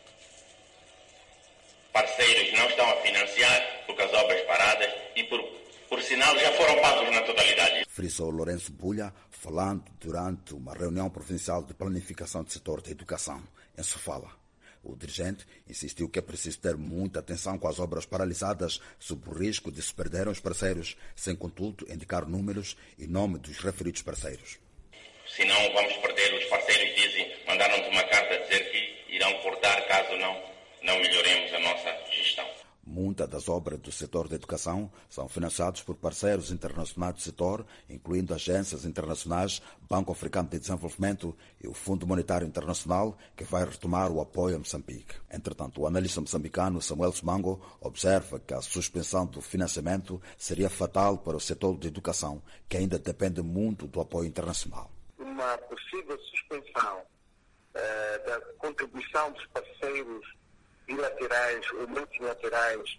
parceiros não estão a financiar porque as obras paradas e por, por sinal já foram pagos na totalidade. Frisou Lourenço Bulha, falando durante uma reunião provincial de planificação do setor da educação em Sofala. O dirigente insistiu que é preciso ter muita atenção com as obras paralisadas sob o risco de se perderem os parceiros, sem contudo indicar números e nome dos referidos parceiros. Se não vamos perder, os parceiros dizem, mandaram-nos uma carta a dizer que irão cortar caso não, não melhoremos a nossa gestão. Muitas das obras do setor da educação são financiadas por parceiros internacionais do setor, incluindo agências internacionais, Banco Africano de Desenvolvimento e o Fundo Monetário Internacional, que vai retomar o apoio a Moçambique. Entretanto, o analista moçambicano Samuel Sumango observa que a suspensão do financiamento seria fatal para o setor da educação, que ainda depende muito do apoio internacional. Uma possível suspensão eh, da contribuição dos parceiros bilaterais ou multilaterais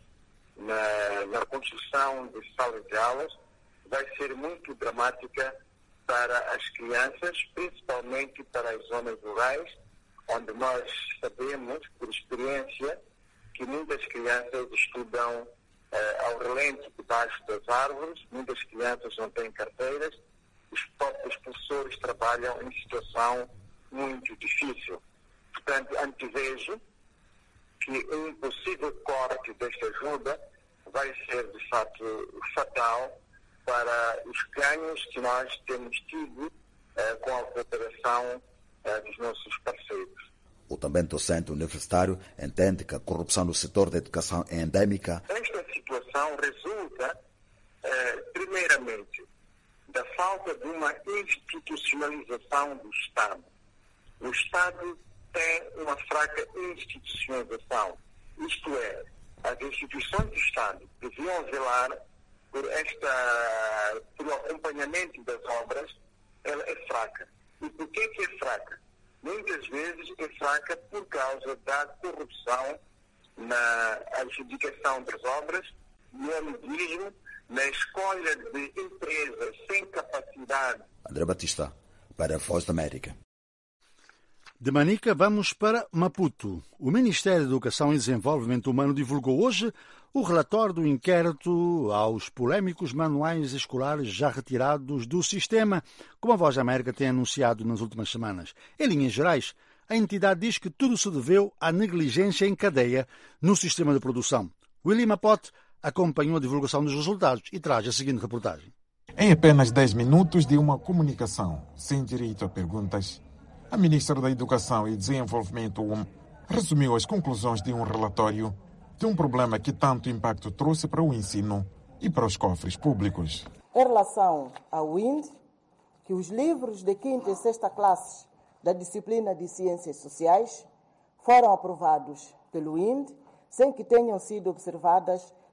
na, na construção de salas de aulas vai ser muito dramática para as crianças, principalmente para as zonas rurais, onde nós sabemos, por experiência, que muitas crianças estudam eh, ao relento debaixo das árvores, muitas crianças não têm carteiras, os próprios professores trabalham em situação muito difícil. Portanto, antevejo que um possível corte desta ajuda vai ser, de fato, fatal para os ganhos que nós temos tido eh, com a cooperação eh, dos nossos parceiros. O também docente universitário entende que a corrupção no setor da educação é endêmica. Esta situação resulta, eh, primeiramente, da falta de uma institucionalização do Estado. O Estado tem uma fraca institucionalização. Isto é, as instituições do Estado deviam velar por, esta, por o acompanhamento das obras. Ela é fraca. E por que que é fraca? Muitas vezes é fraca por causa da corrupção na adjudicação das obras, no amiguismo, na escolha de empresas sem capacidade. André Batista, para a Voz da América. De Manica, vamos para Maputo. O Ministério da Educação e Desenvolvimento Humano divulgou hoje o relatório do inquérito aos polémicos manuais escolares já retirados do sistema, como a Voz da América tem anunciado nas últimas semanas. Em linhas gerais, a entidade diz que tudo se deveu à negligência em cadeia no sistema de produção. Willy Mapote acompanhou a divulgação dos resultados e traz a seguinte reportagem. Em apenas dez minutos de uma comunicação sem direito a perguntas, a Ministra da Educação e Desenvolvimento Humano resumiu as conclusões de um relatório de um problema que tanto impacto trouxe para o ensino e para os cofres públicos. Em relação ao W I N D, que os livros de quinta e sexta classes da disciplina de Ciências Sociais foram aprovados pelo W I N D sem que tenham sido observadas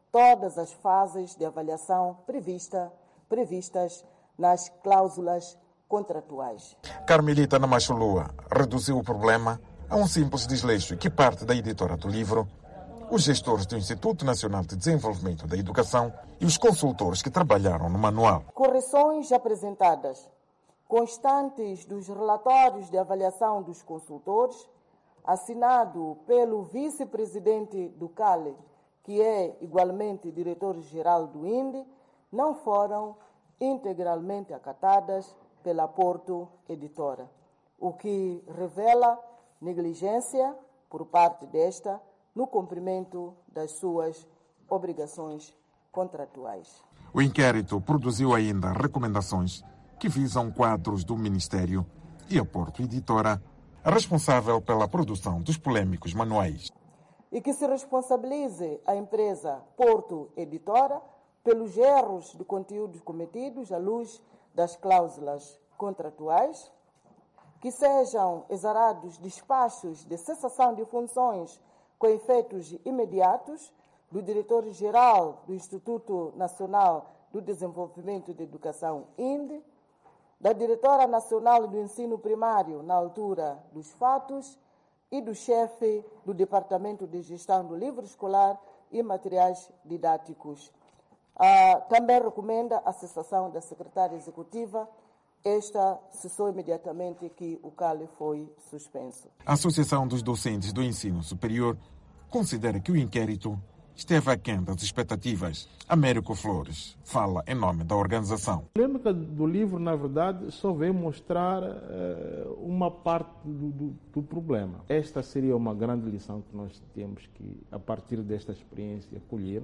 todas as fases de avaliação prevista, previstas nas cláusulas contratuais. Carmelita Namachulua reduziu o problema a um simples desleixo que parte da editora do livro, os gestores do Instituto Nacional de Desenvolvimento da Educação e os consultores que trabalharam no manual. Correções apresentadas, constantes dos relatórios de avaliação dos consultores, assinado pelo vice-presidente do CALE, que é igualmente diretor-geral do I N D E, não foram integralmente acatadas pela Porto Editora, o que revela negligência por parte desta no cumprimento das suas obrigações contratuais. O inquérito produziu ainda recomendações que visam quadros do Ministério e a Porto Editora, responsável pela produção dos polêmicos manuais. E que se responsabilize a empresa Porto Editora pelos erros de conteúdos cometidos à luz das cláusulas contratuais, que sejam exarados despachos de cessação de funções com efeitos imediatos do diretor-geral do Instituto Nacional do Desenvolvimento da Educação, I N D E, da diretora nacional do ensino primário na altura dos fatos e do chefe do Departamento de Gestão do Livro Escolar e Materiais Didáticos. Ah, também recomenda a cessação da secretária executiva. Esta cessou imediatamente que o CALE foi suspenso. A Associação dos Docentes do Ensino Superior considera que o inquérito esteve aquém das expectativas. Américo Flores fala em nome da organização. A polêmica do livro, na verdade, só veio mostrar uh, uma parte do, do, do problema. Esta seria uma grande lição que nós temos que, a partir desta experiência, colher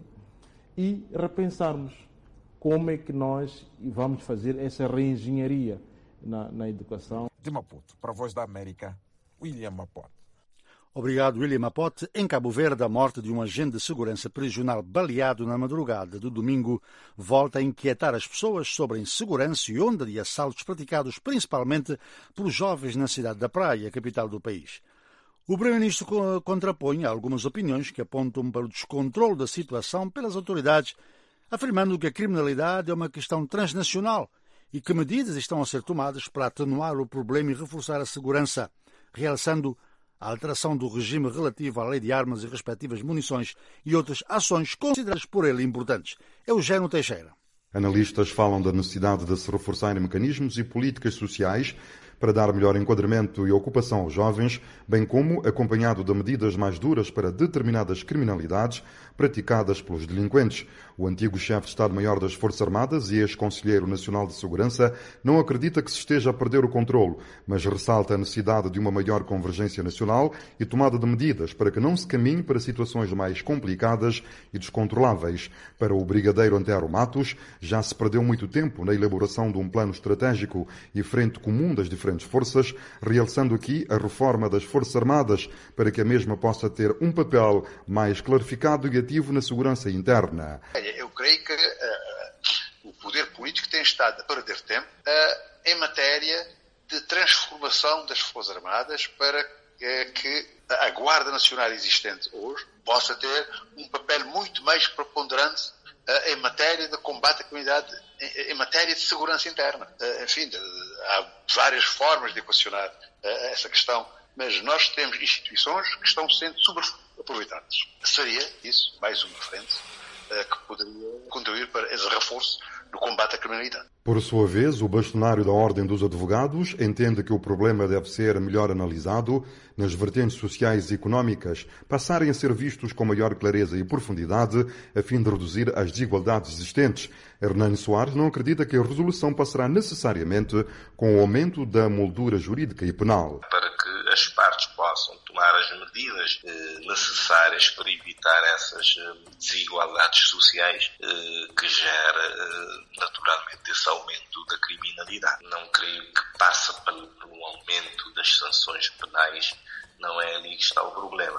e repensarmos como é que nós vamos fazer essa reengenharia na, na educação. De Maputo, para a Voz da América, William Mapote. Obrigado, William Mapote. Em Cabo Verde, a morte de um agente de segurança prisional baleado na madrugada do domingo volta a inquietar as pessoas sobre a insegurança e onda de assaltos praticados principalmente por jovens na cidade da Praia, capital do país. O primeiro-ministro contrapõe algumas opiniões que apontam para o descontrole da situação pelas autoridades, afirmando que a criminalidade é uma questão transnacional e que medidas estão a ser tomadas para atenuar o problema e reforçar a segurança, realçando a alteração do regime relativo à lei de armas e respectivas munições e outras ações consideradas por ele importantes. Eugênio Teixeira. Analistas falam da necessidade de se reforçarem mecanismos e políticas sociais para dar melhor enquadramento e ocupação aos jovens, bem como acompanhado de medidas mais duras para determinadas criminalidades praticadas pelos delinquentes. O antigo chefe de Estado-Maior das Forças Armadas e ex-Conselheiro Nacional de Segurança não acredita que se esteja a perder o controlo, mas ressalta a necessidade de uma maior convergência nacional e tomada de medidas para que não se caminhe para situações mais complicadas e descontroláveis. Para o brigadeiro Antero Matos, já se perdeu muito tempo na elaboração de um plano estratégico e frente comum das diferentes forças, realçando aqui a reforma das Forças Armadas para que a mesma possa ter um papel mais clarificado e ativo na segurança interna. Eu creio que uh, o poder político tem estado a perder tempo uh, em matéria de transformação das Forças Armadas para uh, que a Guarda Nacional existente hoje possa ter um papel muito mais preponderante uh, em matéria de combate à criminalidade, em, em matéria de segurança interna. Uh, enfim, de, de, há várias formas de equacionar uh, essa questão, mas nós temos instituições que estão sendo subaproveitadas. Seria isso mais uma frente uh, que poderia contribuir para esse reforço no combate à criminalidade. Por sua vez, o bastonário da Ordem dos Advogados entende que o problema deve ser melhor analisado nas vertentes sociais e económicas, passarem a ser vistos com maior clareza e profundidade, a fim de reduzir as desigualdades existentes. Hernani Soares não acredita que a resolução passará necessariamente com o aumento da moldura jurídica e penal. Para que as partes possam tomar as medidas eh, necessárias para evitar essas eh, desigualdades sociais eh, que gera eh, naturalmente esse aumento da criminalidade. Não creio que passa por um aumento das sanções penais, não é ali que está o problema.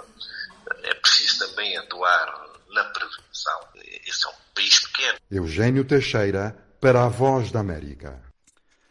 É preciso também atuar na prevenção. Esse é um país pequeno. Eugênio Teixeira, para a Voz da América.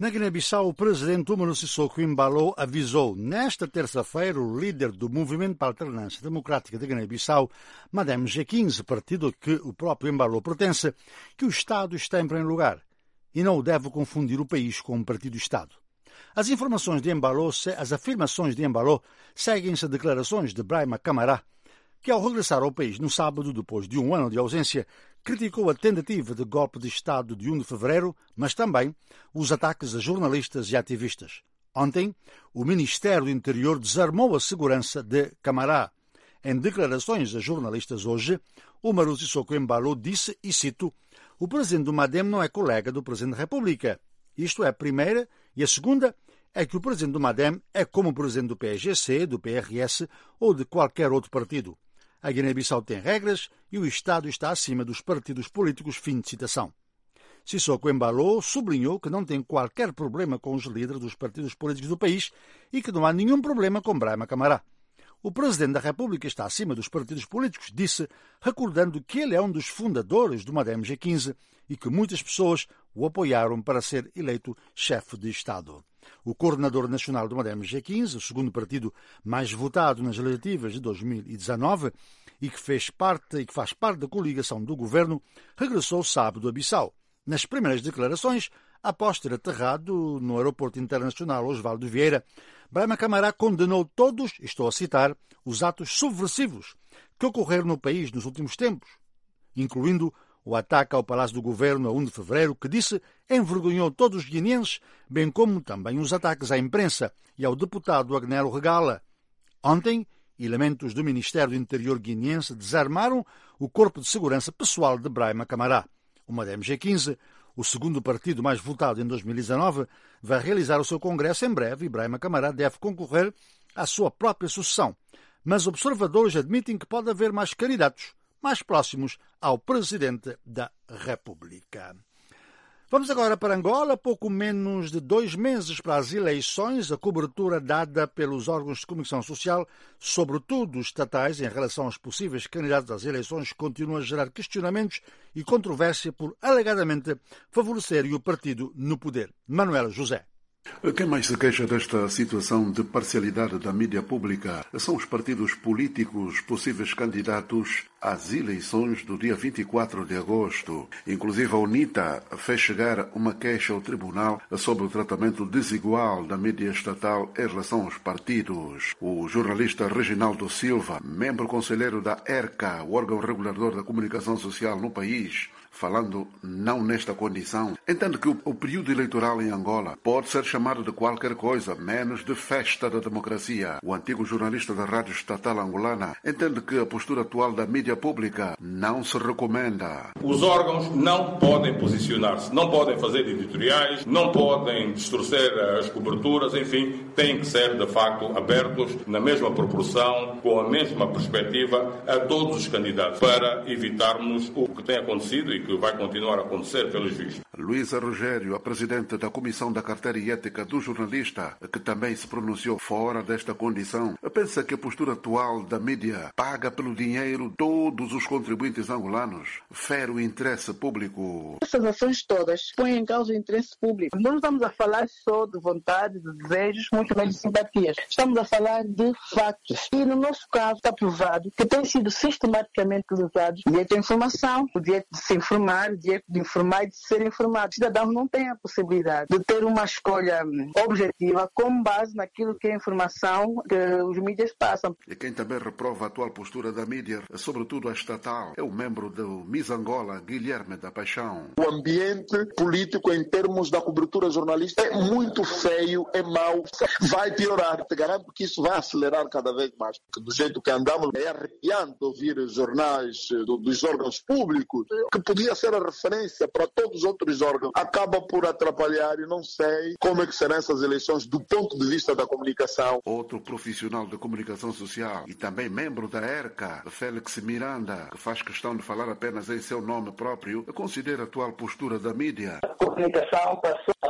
Na Guiné-Bissau, o presidente Umaro Sissoko Embalo avisou nesta terça-feira o líder do Movimento para a Alternância Democrática de Guiné-Bissau, Madem G quinze, partido a que o próprio Embalo pertence, que o Estado está em primeiro lugar e não deve confundir o país com um partido-Estado. As informações de Embalo, as afirmações de Embalo seguem-se a declarações de Brahima Camará, que ao regressar ao país no sábado, depois de um ano de ausência, criticou a tentativa de golpe de Estado de um de fevereiro, mas também os ataques a jornalistas e ativistas. Ontem, o Ministério do Interior desarmou a segurança de Camará. Em declarações a jornalistas hoje, Umaro Sissoko Embalo disse, e cito, o presidente do Madem não é colega do presidente da República. Isto é a primeira, e a segunda é que o presidente do Madem é como o presidente do P S G C, do P R S ou de qualquer outro partido. A Guiné-Bissau tem regras e o Estado está acima dos partidos políticos. Fim de citação. Sissoko Embalo sublinhou que não tem qualquer problema com os líderes dos partidos políticos do país e que não há nenhum problema com Brahima Camará. O presidente da República está acima dos partidos políticos, disse, recordando que ele é um dos fundadores do Madem G quinze e que muitas pessoas o apoiaram para ser eleito chefe de Estado. O coordenador nacional do Madem G quinze, o segundo partido mais votado nas legislativas de dois mil e dezanove e que fez parte e que faz parte da coligação do governo, regressou sábado a Bissau. Nas primeiras declarações, após ter aterrado no aeroporto internacional Osvaldo Vieira, Brahima Camará condenou todos, estou a citar, os atos subversivos que ocorreram no país nos últimos tempos, incluindo o ataque ao Palácio do Governo a um de fevereiro, que disse envergonhou todos os guineenses, bem como também os ataques à imprensa e ao deputado Agnello Regala. Ontem, elementos do Ministério do Interior guineense desarmaram o corpo de segurança pessoal de Brahima Camará. O Madem G quinze, o segundo partido mais votado em dois mil e dezanove, vai realizar o seu congresso em breve e Brahima Camará deve concorrer à sua própria sucessão. Mas observadores admitem que pode haver mais candidatos mais próximos ao Presidente da República. Vamos agora para Angola. Pouco menos de dois meses para as eleições, a cobertura dada pelos órgãos de comunicação social, sobretudo os estatais, em relação aos possíveis candidatos às eleições, continua a gerar questionamentos e controvérsia por, alegadamente, favorecerem o partido no poder. Manuel José. Quem mais se queixa desta situação de parcialidade da mídia pública são os partidos políticos possíveis candidatos às eleições do dia vinte e quatro de agosto. Inclusive a UNITA fez chegar uma queixa ao tribunal sobre o tratamento desigual da mídia estatal em relação aos partidos. O jornalista Reginaldo Silva, membro conselheiro da ERCA, o órgão regulador da comunicação social no país, falando não nesta condição, entende que o, o período eleitoral em Angola pode ser chamado de qualquer coisa, menos de festa da democracia. O antigo jornalista da rádio estatal angolana entende que a postura atual da mídia pública não se recomenda. Os órgãos não podem posicionar-se, não podem fazer editoriais, não podem distorcer as coberturas, enfim, têm que ser, de facto, abertos na mesma proporção, com a mesma perspectiva a todos os candidatos, para evitarmos o que tem acontecido e que vai continuar a acontecer, pelos vistos. Luísa Rogério, a presidente da Comissão da Carteira e Ética do Jornalista, que também se pronunciou fora desta condição, pensa que a postura atual da mídia paga pelo dinheiro todos os contribuintes angolanos, fere o interesse público. Essas ações todas põem em causa o interesse público. Não estamos a falar só de vontade, de desejos, muito menos de simpatias. Estamos a falar de factos. E no nosso caso está provado que tem sido sistematicamente usado o direito à informação, o direito de se informar, o direito de informar e de ser informado. Os cidadãos não têm a possibilidade de ter uma escolha objetiva com base naquilo que é a informação que os mídias passam. E quem também reprova a atual postura da mídia, sobretudo a estatal, é o membro do Miss Angola, Guilherme da Paixão. O ambiente político em termos da cobertura jornalística é muito feio, é mau, vai piorar. Te garanto que isso vai acelerar cada vez mais. Porque do jeito que andamos, é arrepiante ouvir jornais do, dos órgãos públicos, que podia ser a referência para todos os outros órgãos, acaba por atrapalhar e não sei como é que serão essas eleições do ponto de vista da comunicação. Outro profissional da comunicação social e também membro da ERCA, Félix Miranda, que faz questão de falar apenas em seu nome próprio, considera a atual postura da mídia. A comunicação passou a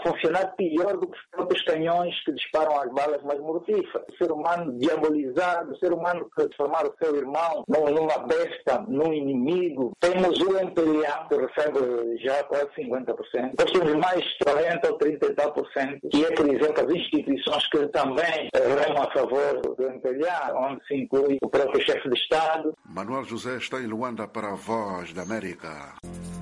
funcionar pior do que os próprios canhões que disparam as balas mais mortíferas. O ser humano diabolizado, o ser humano que transformar o seu irmão numa besta, num inimigo. Temos o M P L A, que recebe já quase cinquenta por cento. Depois temos mais quarenta ou trinta e tal por cento, que é, por exemplo, as instituições que também remam a favor do M P L A, onde se inclui o próprio chefe de Estado. Manuel José está em Luanda para a Voz da América.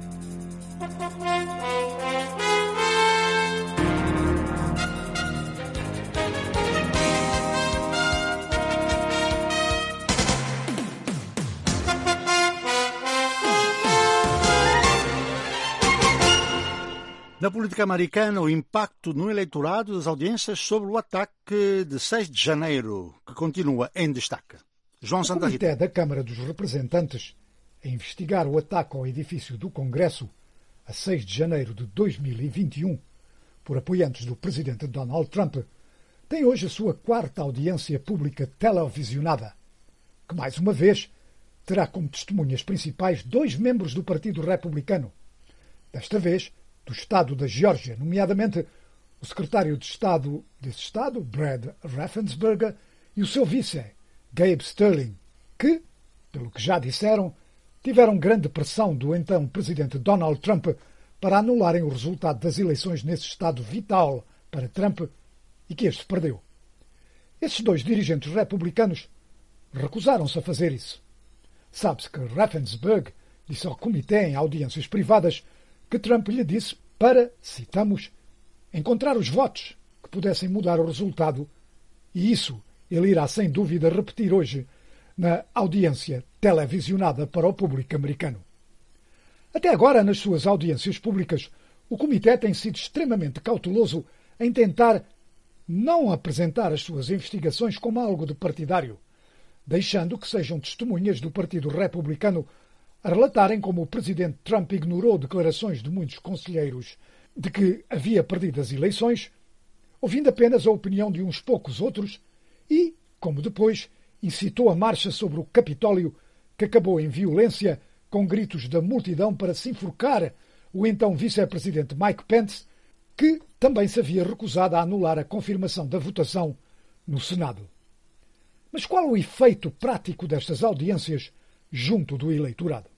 Na política americana, o impacto no eleitorado das audiências sobre o ataque de seis de janeiro, que continua em destaque. João Santa Rita. O Comitê da Câmara dos Representantes a investigar o ataque ao edifício do Congresso a seis de janeiro de dois mil e vinte e um por apoiantes do presidente Donald Trump tem hoje a sua quarta audiência pública televisionada, que mais uma vez terá como testemunhas principais dois membros do Partido Republicano, desta vez do Estado da Geórgia, nomeadamente o secretário de Estado desse Estado, Brad Raffensperger, e o seu vice, Gabe Sterling, que, pelo que já disseram, tiveram grande pressão do então presidente Donald Trump para anularem o resultado das eleições nesse Estado vital para Trump e que este perdeu. Esses dois dirigentes republicanos recusaram-se a fazer isso. Sabe-se que Raffensperger disse ao comitê em audiências privadas que Trump lhe disse para, citamos, encontrar os votos que pudessem mudar o resultado, e isso ele irá sem dúvida repetir hoje na audiência televisionada para o público americano. Até agora, nas suas audiências públicas, o comitê tem sido extremamente cauteloso em tentar não apresentar as suas investigações como algo de partidário, deixando que sejam testemunhas do Partido Republicano a relatarem como o presidente Trump ignorou declarações de muitos conselheiros de que havia perdido as eleições, ouvindo apenas a opinião de uns poucos outros e, como depois, incitou a marcha sobre o Capitólio, que acabou em violência com gritos da multidão para se enforcar o então vice-presidente Mike Pence, que também se havia recusado a anular a confirmação da votação no Senado. Mas qual o efeito prático destas audiências junto do eleitorado?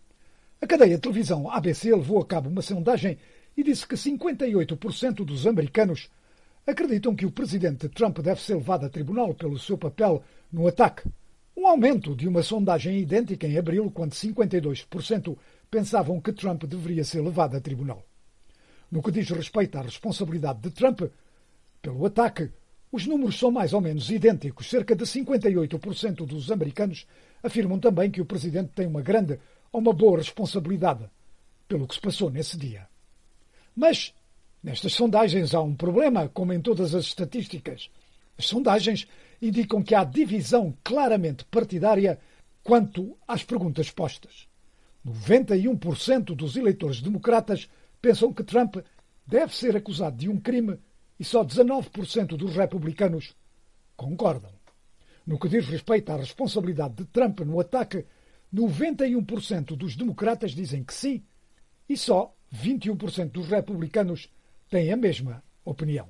A cadeia de televisão A B C levou a cabo uma sondagem e disse que cinquenta e oito por cento dos americanos acreditam que o presidente Trump deve ser levado a tribunal pelo seu papel no ataque, um aumento de uma sondagem idêntica em abril, quando cinquenta e dois por cento pensavam que Trump deveria ser levado a tribunal. No que diz respeito à responsabilidade de Trump pelo ataque, os números são mais ou menos idênticos. Cerca de cinquenta e oito por cento dos americanos afirmam também que o presidente tem uma grande ou uma boa responsabilidade pelo que se passou nesse dia. Mas, nestas sondagens há um problema, como em todas as estatísticas. As sondagens indicam que há divisão claramente partidária quanto às perguntas postas. noventa e um por cento dos eleitores democratas pensam que Trump deve ser acusado de um crime e só dezanove por cento dos republicanos concordam. No que diz respeito à responsabilidade de Trump no ataque, noventa e um por cento dos democratas dizem que sim e só vinte e um por cento dos republicanos têm a mesma opinião.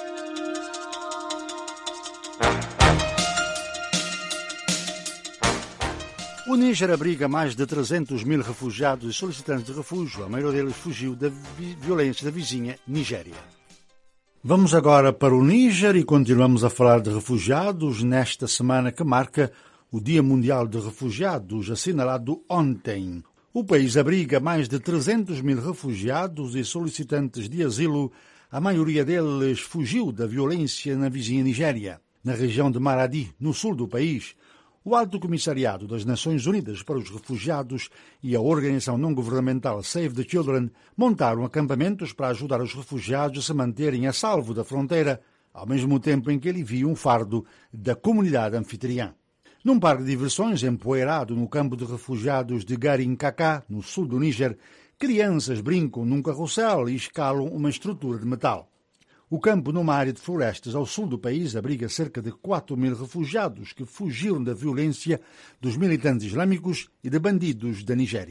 O Níger abriga mais de trezentos mil refugiados e solicitantes de refúgio. A maioria deles fugiu da vi- violência da vizinha Nigéria. Vamos agora para o Níger e continuamos a falar de refugiados nesta semana que marca o Dia Mundial de Refugiados, assinalado ontem. O país abriga mais de trezentos mil refugiados e solicitantes de asilo. A maioria deles fugiu da violência na vizinha Nigéria. Na região de Maradi, no sul do país, o Alto Comissariado das Nações Unidas para os Refugiados e a organização não-governamental Save the Children montaram acampamentos para ajudar os refugiados a se manterem a salvo da fronteira, ao mesmo tempo em que aliviam o fardo da comunidade anfitriã. Num parque de diversões empoeirado no campo de refugiados de Garinkaká, no sul do Níger, crianças brincam num carrossel e escalam uma estrutura de metal. O campo, numa área de florestas ao sul do país, abriga cerca de quatro mil refugiados que fugiram da violência dos militantes islâmicos e de bandidos da Nigéria.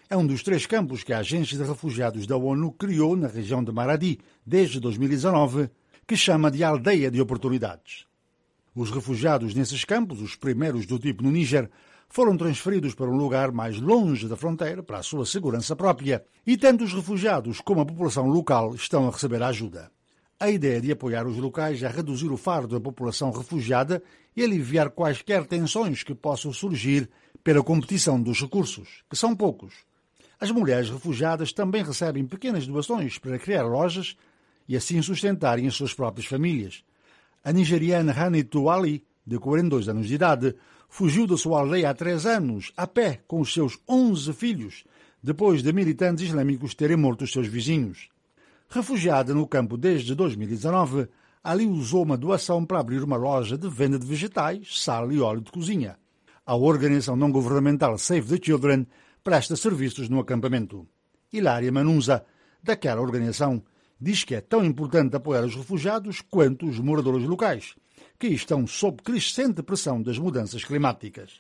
É um dos três campos que a Agência de Refugiados da ONU criou na região de Maradi desde dois mil e dezanove, que chama de Aldeia de Oportunidades. Os refugiados nesses campos, os primeiros do tipo no Níger, foram transferidos para um lugar mais longe da fronteira para a sua segurança própria, e tanto os refugiados como a população local estão a receber ajuda. A ideia de apoiar os locais é reduzir o fardo da população refugiada e aliviar quaisquer tensões que possam surgir pela competição dos recursos, que são poucos. As mulheres refugiadas também recebem pequenas doações para criar lojas e assim sustentarem as suas próprias famílias. A nigeriana Hanitu Ali, de quarenta e dois anos de idade, fugiu da sua aldeia há três anos, a pé, com os seus onze filhos, depois de militantes islâmicos terem morto os seus vizinhos. Refugiada no campo desde dois mil e dezanove, Ali usou uma doação para abrir uma loja de venda de vegetais, sal e óleo de cozinha. A organização não-governamental Save the Children presta serviços no acampamento. Hilária Manunza, daquela organização, diz que é tão importante apoiar os refugiados quanto os moradores locais, que estão sob crescente pressão das mudanças climáticas.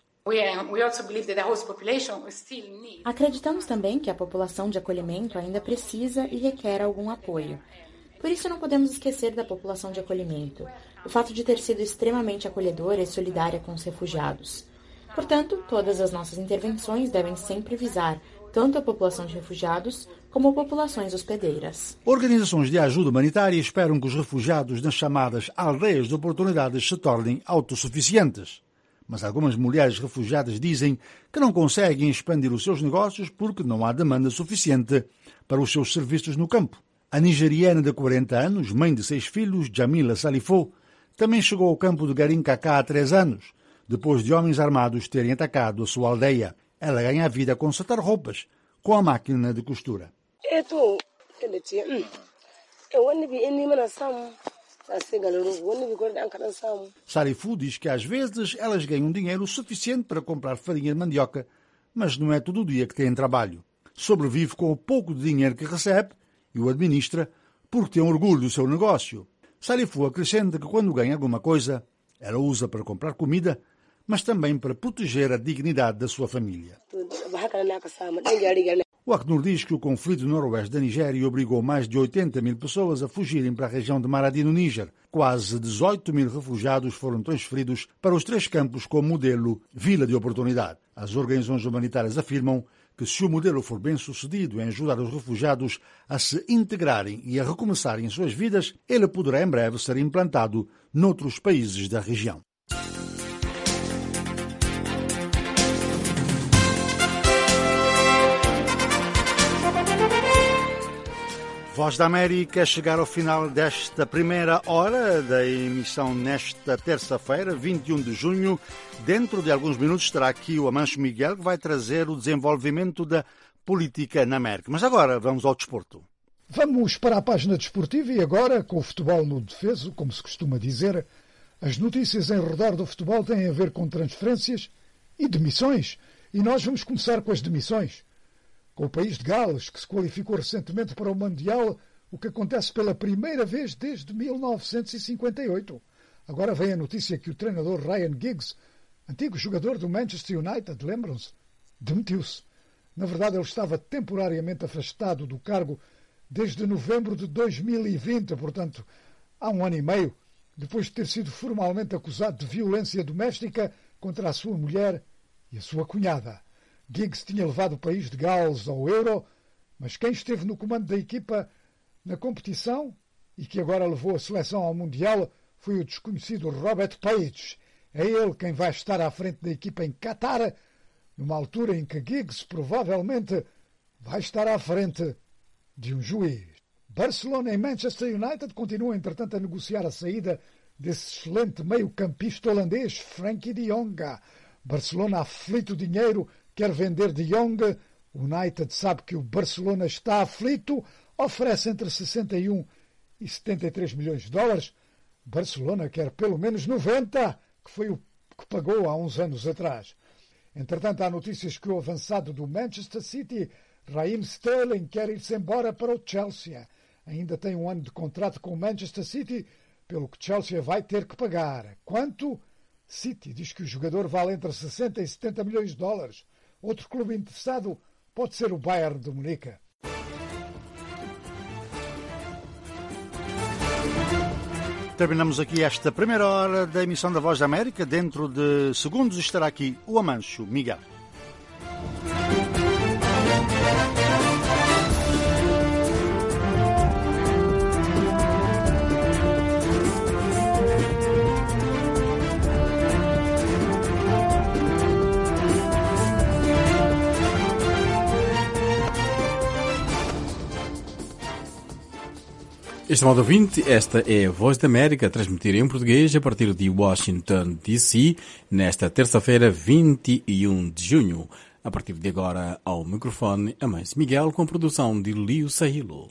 Acreditamos também que a população de acolhimento ainda precisa e requer algum apoio. Por isso não podemos esquecer da população de acolhimento, o fato de ter sido extremamente acolhedora e solidária com os refugiados. Portanto, todas as nossas intervenções devem sempre visar tanto a população de refugiados como populações hospedeiras. Organizações de ajuda humanitária esperam que os refugiados nas chamadas aldeias de oportunidades se tornem autossuficientes. Mas algumas mulheres refugiadas dizem que não conseguem expandir os seus negócios porque não há demanda suficiente para os seus serviços no campo. A nigeriana de quarenta anos, mãe de seis filhos, Jamila Salifou, também chegou ao campo de Garim-Kaká há três anos, depois de homens armados terem atacado a sua aldeia. Ela ganha a vida a consertar roupas com a máquina de costura. Sarifu diz que às vezes elas ganham dinheiro suficiente para comprar farinha de mandioca, mas não é todo o dia que têm trabalho. Sobrevive com o pouco de dinheiro que recebe e o administra porque tem orgulho do seu negócio. Sarifu acrescenta que quando ganha alguma coisa, ela usa para comprar comida, mas também para proteger a dignidade da sua família. O Acnur diz que o conflito no noroeste da Nigéria obrigou mais de oitenta mil pessoas a fugirem para a região de Maradi, no Níger. Quase dezoito mil refugiados foram transferidos para os três campos com o modelo Vila de Oportunidade. As organizações humanitárias afirmam que se o modelo for bem sucedido em ajudar os refugiados a se integrarem e a recomeçarem suas vidas, ele poderá em breve ser implantado noutros países da região. Voz da América, chegar ao final desta primeira hora da emissão nesta terça-feira, vinte e um de junho. Dentro de alguns minutos estará aqui o Amancho Miguel, que vai trazer o desenvolvimento da política na América. Mas agora vamos ao desporto. Vamos para a página desportiva e agora, com o futebol no defeso, como se costuma dizer, as notícias em redor do futebol têm a ver com transferências e demissões. E nós vamos começar com as demissões. Com o país de Gales, que se qualificou recentemente para o Mundial, o que acontece pela primeira vez desde mil novecentos e cinquenta e oito. Agora vem a notícia que o treinador Ryan Giggs, antigo jogador do Manchester United, lembram-se, demitiu-se. Na verdade, ele estava temporariamente afastado do cargo desde novembro de dois mil e vinte, portanto, há um ano e meio, depois de ter sido formalmente acusado de violência doméstica contra a sua mulher e a sua cunhada. Giggs tinha levado o país de Gales ao Euro, mas quem esteve no comando da equipa na competição e que agora levou a seleção ao Mundial foi o desconhecido Robert Page. É ele quem vai estar à frente da equipa em Qatar, numa altura em que Giggs provavelmente vai estar à frente de um juiz. Barcelona e Manchester United continuam, entretanto, a negociar a saída desse excelente meio-campista holandês, Frenkie de Jong. Barcelona, aflito dinheiro, quer vender de Jong. O United sabe que o Barcelona está aflito, oferece entre sessenta e um e setenta e três milhões de dólares. Barcelona quer pelo menos noventa, que foi o que pagou há uns anos atrás. Entretanto, há notícias que o avançado do Manchester City, Raheem Sterling, quer ir-se embora para o Chelsea. Ainda tem um ano de contrato com o Manchester City, pelo que Chelsea vai ter que pagar. Quanto? City diz que o jogador vale entre sessenta e setenta milhões de dólares. Outro clube interessado Pode ser o Bayern de Munique. Terminamos aqui esta primeira hora da emissão da Voz da América. Dentro de segundos estará aqui o Amancho Miguel. Estimado ouvinte, esta é a Voz da América, a transmitir em português a partir de Washington, D C, nesta terça-feira, vinte e um de junho. A partir de agora, ao microfone, Amancio Miguel, com produção de Lio Sahilo.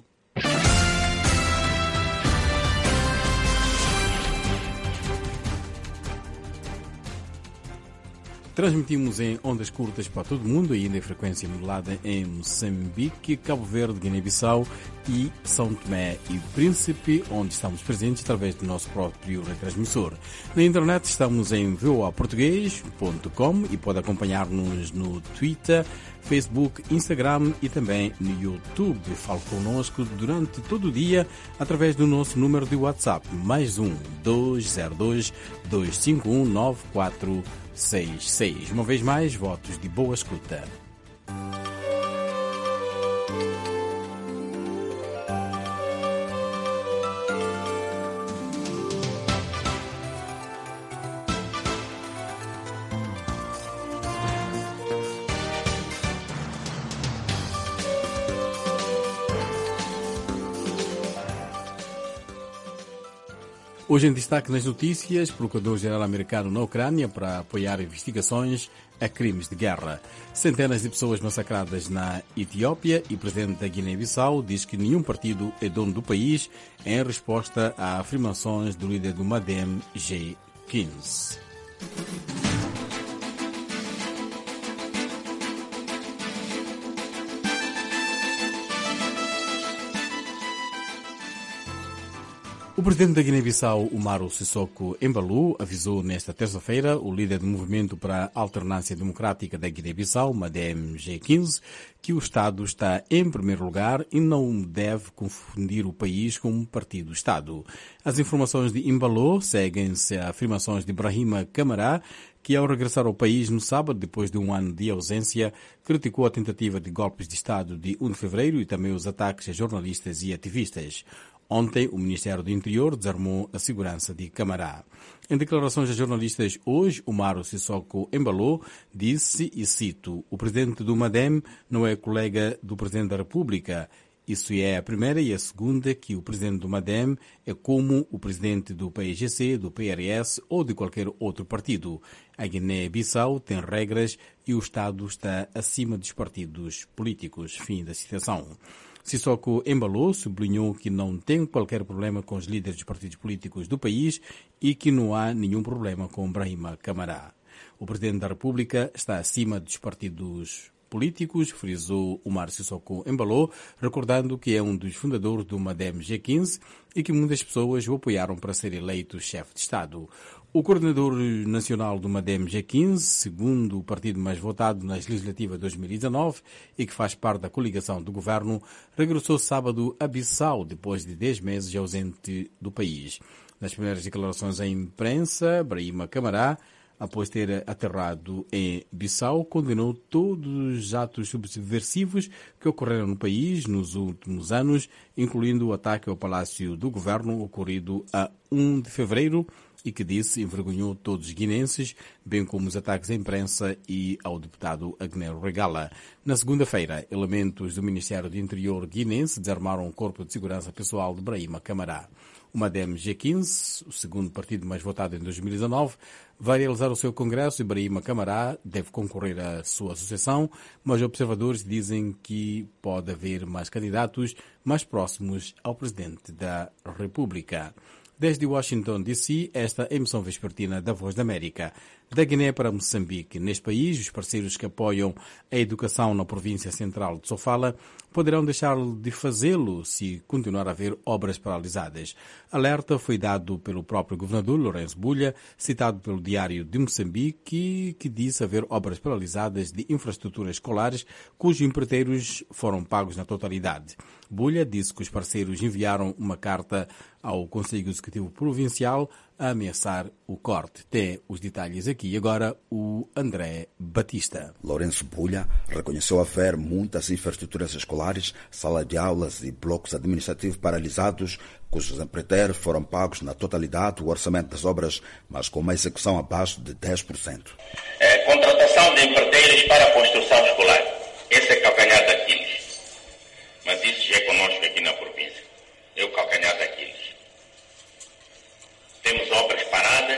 Transmitimos em ondas curtas para todo o mundo e ainda em frequência modulada em Moçambique, Cabo Verde, Guiné-Bissau e São Tomé e Príncipe, onde estamos presentes através do nosso próprio retransmissor. Na internet estamos em v o a português ponto com e pode acompanhar-nos no Twitter, Facebook, Instagram e também no YouTube. Fale connosco durante todo o dia através do nosso número de WhatsApp, mais um dois zero dois, dois cinco um, nove quatro seis seis. Uma vez mais, votos de boa escuta. Hoje em destaque nas notícias, Procurador-Geral americano na Ucrânia para apoiar investigações a crimes de guerra. Centenas de pessoas massacradas na Etiópia e o presidente da Guiné-Bissau diz que nenhum partido é dono do país em resposta a afirmações do líder do MADEM, G quinze. O presidente da Guiné-Bissau, Umaro Sissoko Embalou, avisou nesta terça-feira o líder do Movimento para a Alternância Democrática da Guiné-Bissau, MADEM G quinze, que o Estado está em primeiro lugar e não deve confundir o país com um partido-Estado. As informações de Embalou seguem-se a afirmações de Brahima Camara, que ao regressar ao país no sábado, depois de um ano de ausência, criticou a tentativa de golpes de Estado de primeiro de fevereiro e também os ataques a jornalistas e ativistas. Ontem, o Ministério do Interior desarmou a segurança de Camará. Em declarações a jornalistas hoje, Umaro Sissoko Embalou disse, e cito, o presidente do MADEM não é colega do presidente da República. Isso é a primeira e a segunda que o presidente do MADEM é como o presidente do P I G C, do P R S ou de qualquer outro partido. A Guiné-Bissau tem regras e o Estado está acima dos partidos políticos. Fim da citação. Sissoko Embalou sublinhou que não tem qualquer problema com os líderes dos partidos políticos do país e que não há nenhum problema com Brahima Camara. O presidente da República está acima dos partidos políticos, frisou Umaro Sissoko Embalou, recordando que é um dos fundadores do MADEM G quinze e que muitas pessoas o apoiaram para ser eleito chefe de Estado. O coordenador nacional do MADEM G quinze, segundo o partido mais votado nas legislativas de dois mil e dezanove e que faz parte da coligação do governo, regressou sábado a Bissau depois de dez meses ausente do país. Nas primeiras declarações à imprensa, Brahima Camara, após ter aterrado em Bissau, condenou todos os atos subversivos que ocorreram no país nos últimos anos, incluindo o ataque ao Palácio do Governo ocorrido a primeiro de fevereiro e que disse envergonhou todos os guinenses, bem como os ataques à imprensa e ao deputado Agnello Regala. Na segunda-feira, elementos do Ministério do Interior guinense desarmaram o Corpo de Segurança Pessoal de Brahima Camara. O MADEM G quinze, o segundo partido mais votado em dois mil e dezanove, vai realizar o seu congresso e Brahima Camara deve concorrer à sua associação, mas observadores dizem que pode haver mais candidatos mais próximos ao presidente da República. Desde Washington, D C, esta emissão vespertina da Voz da América. Da Guiné para Moçambique. Neste país, os parceiros que apoiam a educação na província central de Sofala poderão deixar de fazê-lo se continuar a haver obras paralisadas. Alerta foi dado pelo próprio governador Lourenço Bulha, citado pelo Diário de Moçambique, que disse haver obras paralisadas de infraestruturas escolares cujos empreiteiros foram pagos na totalidade. Bulha disse que os parceiros enviaram uma carta ao Conselho Executivo Provincial a ameaçar o corte. Tem os detalhes aqui agora o André Batista. Lourenço Bulha reconheceu haver muitas infraestruturas escolares, salas de aulas e blocos administrativos paralisados, cujos empreiteiros foram pagos na totalidade do orçamento das obras, mas com uma execução abaixo de dez por cento. É, contratação de empreiteiros para a construção escolar. Esse é calcanhar de Aquiles. Mas isso já é conosco aqui na província. É o calcanhar de Aquiles. Temos obras paradas,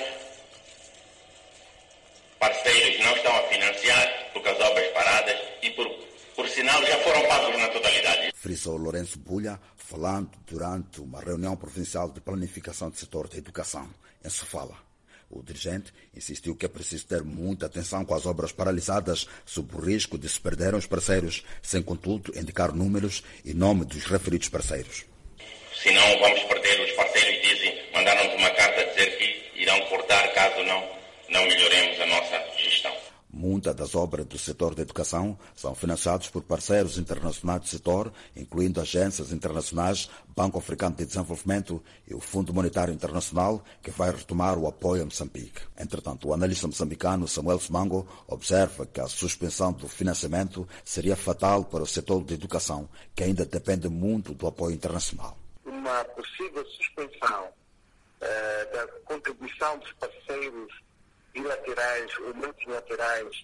parceiros não estão a financiar porque as obras paradas e, por, por sinal, já foram pagos na totalidade. Frisou Lourenço Bulha, falando durante uma reunião provincial de planificação do setor da educação, em Sofala. O dirigente insistiu que é preciso ter muita atenção com as obras paralisadas, sob o risco de se perderem os parceiros, sem, contudo, indicar números e nome dos referidos parceiros. Se não, vamos perder os parceiros, dizem, mandaram-nos uma carta a dizer que irão cortar caso não, não melhoremos a nossa gestão. Muitas das obras do setor da educação são financiadas por parceiros internacionais do setor, incluindo agências internacionais, Banco Africano de Desenvolvimento e o Fundo Monetário Internacional, que vai retomar o apoio a Moçambique. Entretanto, o analista moçambicano Samuel Simango observa que a suspensão do financiamento seria fatal para o setor da educação, que ainda depende muito do apoio internacional. Uma possível suspensão eh, da contribuição dos parceiros bilaterais ou multilaterais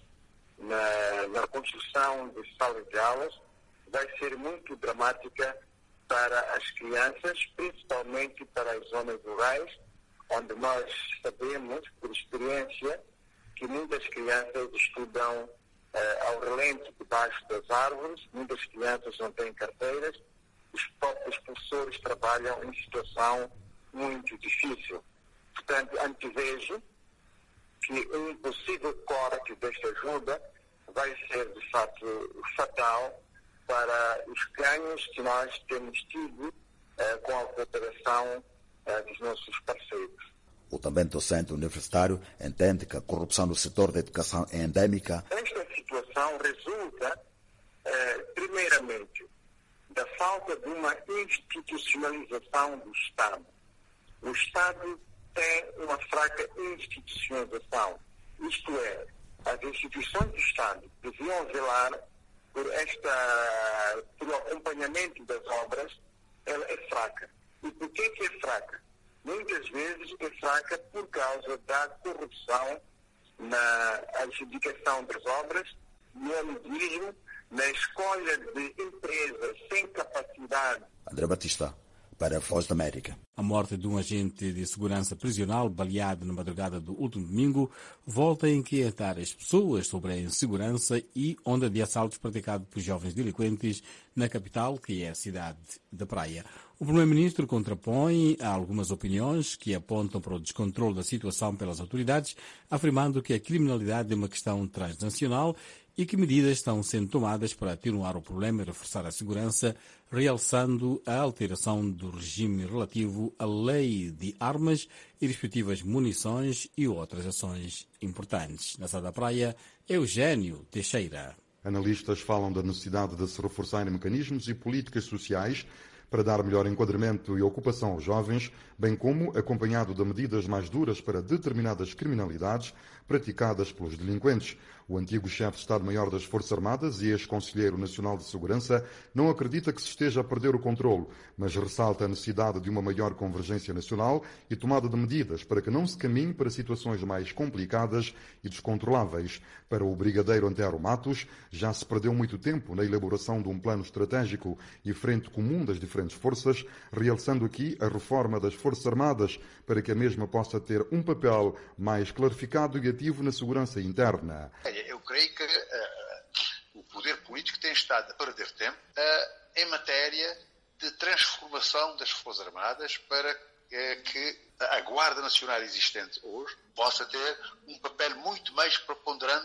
na, na construção de salas de aulas vai ser muito dramática para as crianças, principalmente para as zonas rurais, onde nós sabemos, por experiência, que muitas crianças estudam eh, ao relento debaixo das árvores, muitas crianças não têm carteiras, os próprios professores trabalham em situação muito difícil. Portanto, antevejo que um possível corte desta ajuda vai ser, de fato, fatal para os ganhos que nós temos tido eh, com a cooperação eh, dos nossos parceiros. O também docente universitário entende que a corrupção no setor da educação é endêmica. Esta situação resulta, eh, primeiramente, da falta de uma institucionalização do Estado. O Estado tem uma fraca institucionalização. Isto é, as instituições do Estado deviam velar por, esta, por o acompanhamento das obras. Ela é fraca. E por que que é fraca? Muitas vezes é fraca por causa da corrupção na adjudicação das obras, no amiguismo, na escolha de empresas sem capacidade. André Batista, para a Voz da América. A morte de um agente de segurança prisional baleado na madrugada do último domingo volta a inquietar as pessoas sobre a insegurança e onda de assaltos praticado por jovens delinquentes na capital, que é a cidade da Praia. O primeiro-ministro contrapõe a algumas opiniões que apontam para o descontrole da situação pelas autoridades, afirmando que a criminalidade é uma questão transnacional e que medidas estão sendo tomadas para atenuar o problema e reforçar a segurança, realçando a alteração do regime relativo à lei de armas e respectivas munições e outras ações importantes. Na Cidade da Praia, Eugênio Teixeira. Analistas falam da necessidade de se reforçarem mecanismos e políticas sociais para dar melhor enquadramento e ocupação aos jovens, bem como acompanhado de medidas mais duras para determinadas criminalidades praticadas pelos delinquentes. O antigo chefe de Estado-Maior das Forças Armadas e ex-Conselheiro Nacional de Segurança não acredita que se esteja a perder o controle, mas ressalta a necessidade de uma maior convergência nacional e tomada de medidas para que não se caminhe para situações mais complicadas e descontroláveis. Para o brigadeiro Antero Matos, já se perdeu muito tempo na elaboração de um plano estratégico e frente comum das diferentes forças, realçando aqui a reforma das Forças Armadas para que a mesma possa ter um papel mais clarificado e ativo na segurança interna. Eu creio que uh, o poder político tem estado a perder tempo uh, em matéria de transformação das Forças Armadas para uh, que a Guarda Nacional existente hoje possa ter um papel muito mais preponderante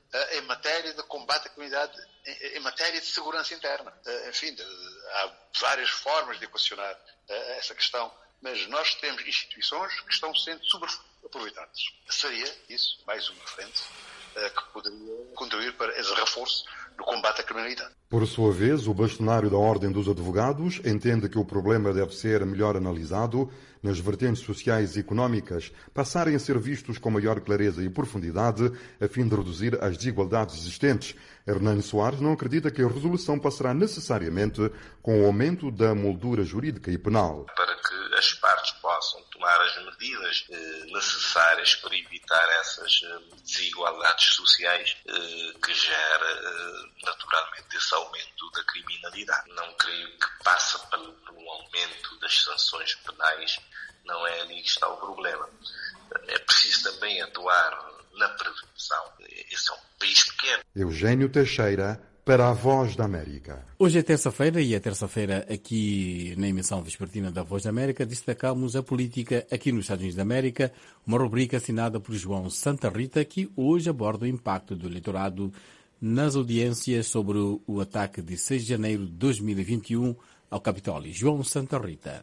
em matéria de combate à criminalidade, em matéria de segurança interna. Enfim, há várias formas de equacionar essa questão, mas nós temos instituições que estão sendo subaproveitadas. Seria isso, mais uma frente, que poderia contribuir para esse reforço no combate à criminalidade. Por sua vez, o bastonário da Ordem dos Advogados entende que o problema deve ser melhor analisado nas vertentes sociais e económicas, passarem a ser vistos com maior clareza e profundidade, a fim de reduzir as desigualdades existentes. Hernani Soares não acredita que a resolução passará necessariamente com o aumento da moldura jurídica e penal. Para que as partes possam tomar as medidas eh, necessárias para evitar essas eh, desigualdades sociais eh, que gera eh, naturalmente esse aumento da criminalidade. Não creio que passa pelo, pelo aumento das sanções penais, não é ali que está o problema. É preciso também atuar na prevenção. Esse é um país pequeno. Eugênio Teixeira, para a Voz da América. Hoje é terça-feira e é terça-feira aqui na emissão vespertina da Voz da América destacamos a política aqui nos Estados Unidos da América, uma rubrica assinada por João Santa Rita que hoje aborda o impacto do eleitorado nas audiências sobre o ataque de seis de janeiro de dois mil e vinte e um ao Capitólio. João Santa Rita.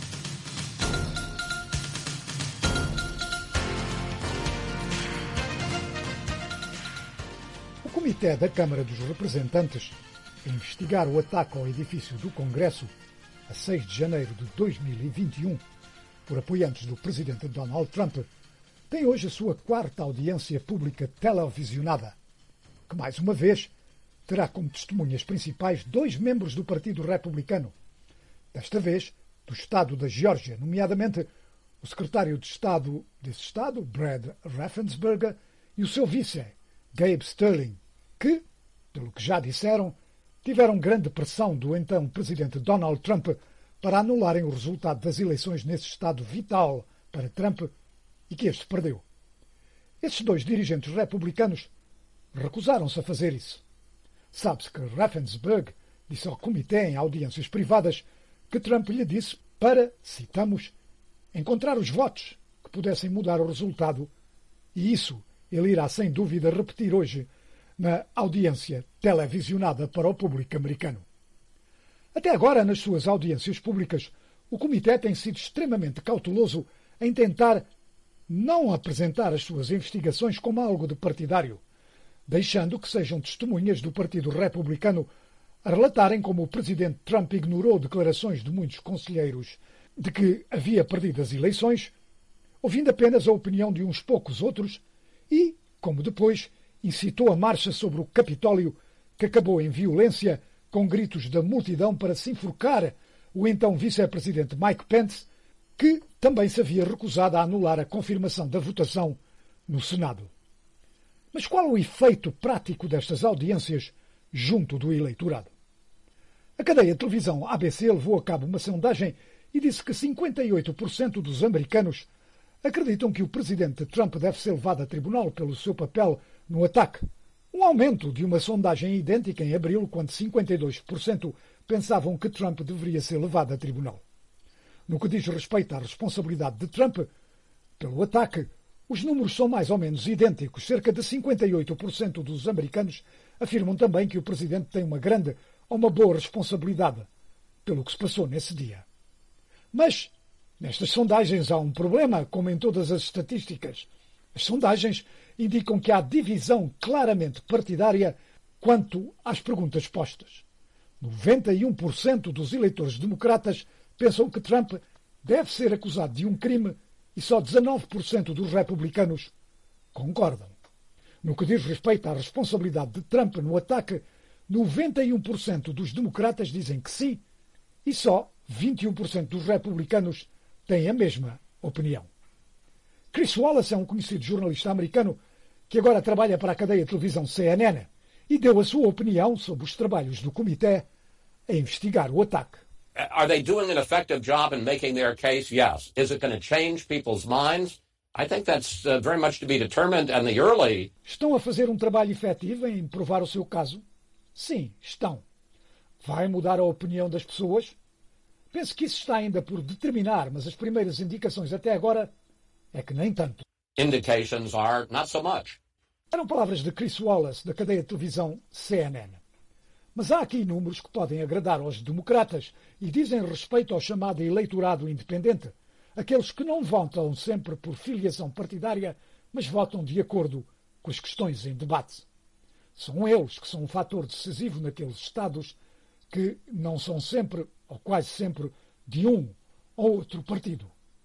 O Comitê da Câmara dos Representantes a investigar o ataque ao edifício do Congresso a seis de janeiro de dois mil e vinte e um por apoiantes do presidente Donald Trump tem hoje a sua quarta audiência pública televisionada, que mais uma vez terá como testemunhas principais dois membros do Partido Republicano, desta vez do Estado da Geórgia, nomeadamente o secretário de Estado desse Estado, Brad Raffensperger, e o seu vice, Gabe Sterling, que, pelo que já disseram, tiveram grande pressão do então presidente Donald Trump para anularem o resultado das eleições nesse Estado vital para Trump e que este perdeu. Esses dois dirigentes republicanos recusaram-se a fazer isso. Sabe-se que Raffensperger disse ao comitê em audiências privadas que Trump lhe disse para, citamos, encontrar os votos que pudessem mudar o resultado, e isso ele irá sem dúvida repetir hoje na audiência televisionada para o público americano. Até agora, nas suas audiências públicas, o comitê tem sido extremamente cauteloso em tentar não apresentar as suas investigações como algo de partidário, deixando que sejam testemunhas do Partido Republicano a relatarem como o presidente Trump ignorou declarações de muitos conselheiros de que havia perdido as eleições, ouvindo apenas a opinião de uns poucos outros e, como depois, incitou a marcha sobre o Capitólio, que acabou em violência, com gritos da multidão para se enforcar o então vice-presidente Mike Pence, que também se havia recusado a anular a confirmação da votação no Senado. Mas qual o efeito prático destas audiências junto do eleitorado? A cadeia de televisão A B C levou a cabo uma sondagem e disse que cinquenta e oito por cento dos americanos acreditam que o presidente Trump deve ser levado a tribunal pelo seu papel no ataque, um aumento de uma sondagem idêntica em abril, quando cinquenta e dois por cento pensavam que Trump deveria ser levado a tribunal. No que diz respeito à responsabilidade de Trump pelo ataque, os números são mais ou menos idênticos. Cerca de cinquenta e oito por cento dos americanos afirmam também que o presidente tem uma grande ou uma boa responsabilidade pelo que se passou nesse dia. Mas nestas sondagens há um problema, como em todas as estatísticas. As sondagens indicam que há divisão claramente partidária quanto às perguntas postas. noventa e um por cento dos eleitores democratas pensam que Trump deve ser acusado de um crime e só dezanove por cento dos republicanos concordam. No que diz respeito à responsabilidade de Trump no ataque, noventa e um por cento dos democratas dizem que sim e só vinte e um por cento dos republicanos têm a mesma opinião. Chris Wallace é um conhecido jornalista americano que agora trabalha para a cadeia de televisão C N N e deu a sua opinião sobre os trabalhos do comitê a investigar o ataque. Are they doing an effective job in making their case? Yes. Is it going to change people's minds? I think that's uh, very much to be determined, and the early... Estão a fazer um trabalho efetivo em provar o seu caso? Sim, estão. Vai mudar a opinião das pessoas? Penso que isso está ainda por determinar, mas as primeiras indicações até agora é que nem tanto. Indications are not so much. Eram palavras de Chris Wallace, da cadeia de televisão C N N. Mas há aqui números que podem agradar aos democratas e dizem respeito ao chamado eleitorado independente, aqueles que não votam sempre por filiação partidária, mas votam de acordo com as questões em debate. São eles que são um fator decisivo naqueles Estados que não são sempre, ou quase sempre, de um ou outro partido.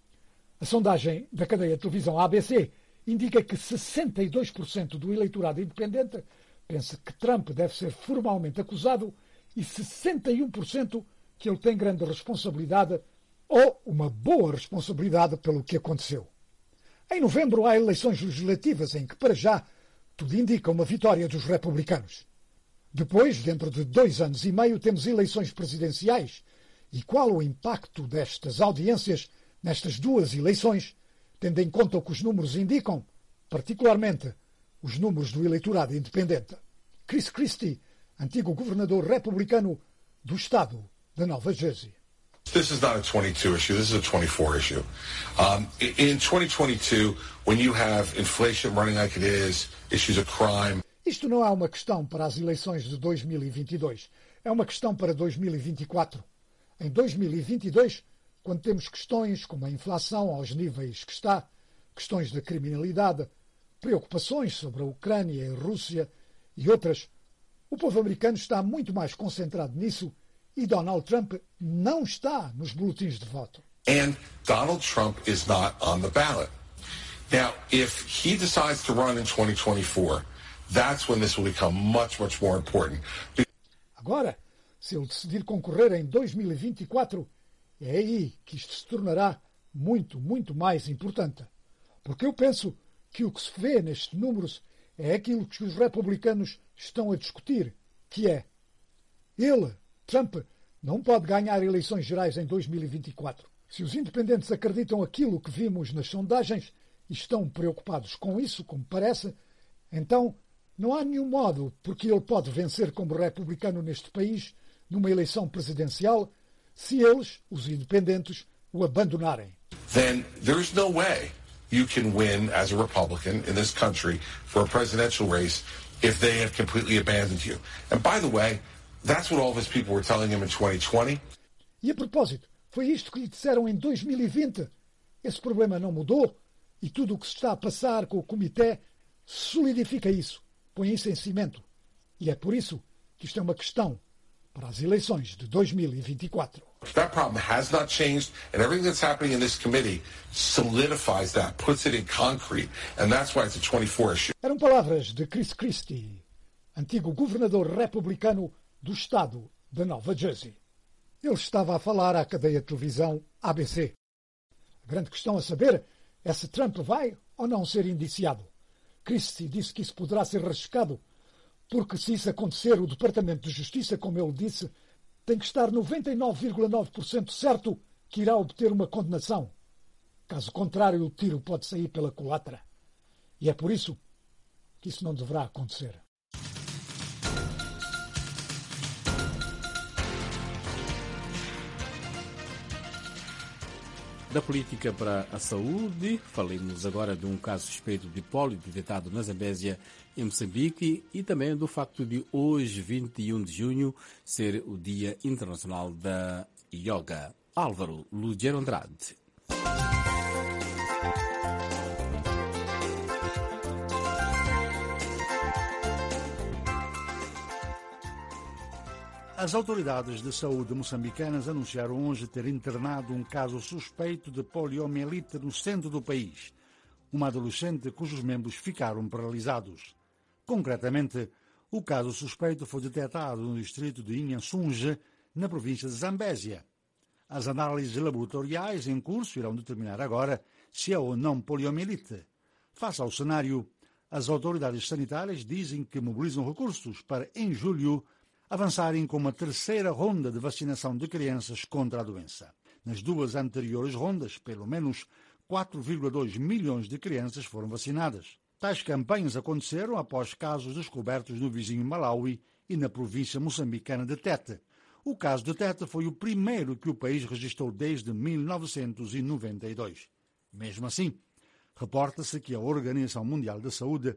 A sondagem da cadeia de televisão A B C indica que sessenta e dois por cento do eleitorado independente pensa que Trump deve ser formalmente acusado e sessenta e um por cento que ele tem grande responsabilidade ou uma boa responsabilidade pelo que aconteceu. Em novembro há eleições legislativas em que, para já, tudo indica uma vitória dos republicanos. Depois, dentro de dois anos e meio, temos eleições presidenciais. E qual o impacto destas audiências nestas duas eleições, tendo em conta o que os números indicam, particularmente os números do eleitorado independente? Chris Christie, antigo governador republicano do estado de Nova Jersey. This is not a twenty-two issue. This is a twenty-four issue. Um, in twenty twenty-two, when you have inflation running like it is, issues of crime. Isto não é uma questão para as eleições de dois mil e vinte e dois. É uma questão para dois mil e vinte e quatro. Em dois mil e vinte e dois, quando temos questões como a inflação aos níveis que está, questões da criminalidade, preocupações sobre a Ucrânia e a Rússia e outras, o povo americano está muito mais concentrado nisso e Donald Trump não está nos boletins de voto. And Donald Trump is not on the ballot. Now, if he decides to run in twenty twenty-four, that's when this will become much, much more important. Agora, se ele decidir concorrer em dois mil e vinte e quatro, é aí que isto se tornará muito, muito mais importante. Porque eu penso que o que se vê nestes números é aquilo que os republicanos estão a discutir, que é ele, Trump, não pode ganhar eleições gerais em dois mil e vinte e quatro. Se os independentes acreditam aquilo que vimos nas sondagens e estão preocupados com isso, como parece, então não há nenhum modo porque ele pode vencer como republicano neste país numa eleição presidencial se eles, os independentes, o abandonarem. Then there's no way you can win as a Republican in this country for a presidential race if they have completely abandoned you. And by the way, that's what all of his people were telling him in twenty twenty. E a propósito, foi isto que lhe disseram em dois mil e vinte. Esse problema não mudou e tudo o que se está a passar com o comitê solidifica isso, põe isso em cimento. E é por isso que isto é uma questão para as eleições de dois mil e vinte e quatro. That problem has not changed, and everything that's happening in this committee solidifies that, puts it in concrete, and that's why it's a twenty-four issue. Eram palavras de Chris Christie, antigo governador republicano do estado de Nova Jersey. Ele estava a falar à cadeia de televisão A B C. A grande questão a saber é se Trump vai ou não ser indiciado. Christie disse que isso poderá ser arriscado, porque se isso acontecer, o Departamento de Justiça, como ele disse, tem que estar noventa e nove vírgula nove por cento certo que irá obter uma condenação. Caso contrário, o tiro pode sair pela culatra. E é por isso que isso não deverá acontecer. Da política para a saúde, falemos agora de um caso suspeito de pólio detectado na Zambésia, em Moçambique, e também do facto de hoje, vinte e um de junho, ser o Dia Internacional da Yoga. Álvaro Lugero Andrade. As autoridades de saúde moçambicanas anunciaram hoje ter internado um caso suspeito de poliomielite no centro do país, uma adolescente cujos membros ficaram paralisados. Concretamente, o caso suspeito foi detectado no distrito de Inhasunje, na província de Zambésia. As análises laboratoriais em curso irão determinar agora se é ou não poliomielite. Face ao cenário, as autoridades sanitárias dizem que mobilizam recursos para, em julho, avançarem com uma terceira ronda de vacinação de crianças contra a doença. Nas duas anteriores rondas, pelo menos quatro vírgula dois milhões de crianças foram vacinadas. Tais campanhas aconteceram após casos descobertos no vizinho Malawi e na província moçambicana de Tete. O caso de Tete foi o primeiro que o país registrou desde mil novecentos e noventa e dois. Mesmo assim, reporta-se que a Organização Mundial da Saúde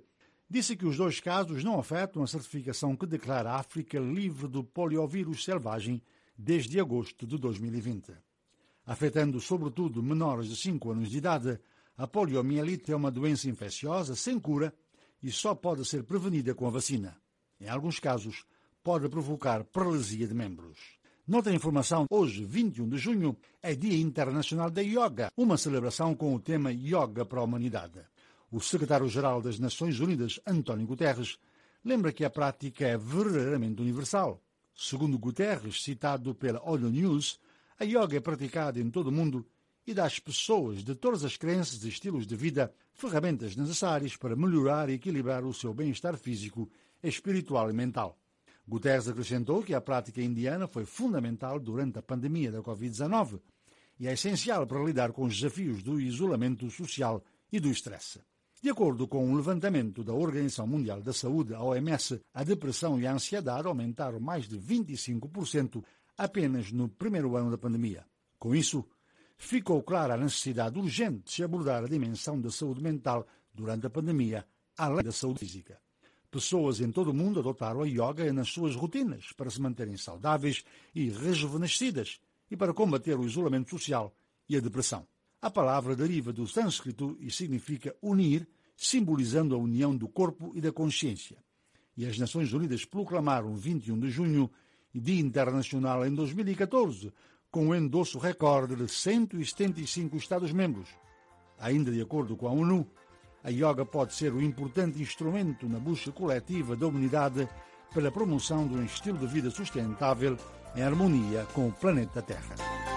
disse que os dois casos não afetam a certificação que declara a África livre do poliovírus selvagem desde agosto de dois mil e vinte. Afetando sobretudo menores de cinco anos de idade, a poliomielite é uma doença infecciosa sem cura e só pode ser prevenida com a vacina. Em alguns casos, pode provocar paralisia de membros. Noutra informação, hoje, vinte e um de junho, é Dia Internacional da Yoga, uma celebração com o tema Yoga para a Humanidade. O secretário-geral das Nações Unidas, António Guterres, lembra que a prática é verdadeiramente universal. Segundo Guterres, citado pela ONU News, a yoga é praticada em todo o mundo e dá às pessoas de todas as crenças e estilos de vida ferramentas necessárias para melhorar e equilibrar o seu bem-estar físico, espiritual e mental. Guterres acrescentou que a prática indiana foi fundamental durante a pandemia da covid dezenove e é essencial para lidar com os desafios do isolamento social e do estresse. De acordo com um levantamento da Organização Mundial da Saúde, a O M S, a depressão e a ansiedade aumentaram mais de vinte e cinco por cento apenas no primeiro ano da pandemia. Com isso, ficou clara a necessidade urgente de se abordar a dimensão da saúde mental durante a pandemia, além da saúde física. Pessoas em todo o mundo adotaram a yoga nas suas rotinas para se manterem saudáveis e rejuvenescidas e para combater o isolamento social e a depressão. A palavra deriva do sânscrito e significa unir, simbolizando a união do corpo e da consciência. E as Nações Unidas proclamaram vinte e um de junho Dia Internacional em dois mil e catorze, com o endosso recorde de cento e setenta e cinco Estados-membros. Ainda de acordo com a ONU, a yoga pode ser um importante instrumento na busca coletiva da humanidade pela promoção de um estilo de vida sustentável em harmonia com o planeta Terra.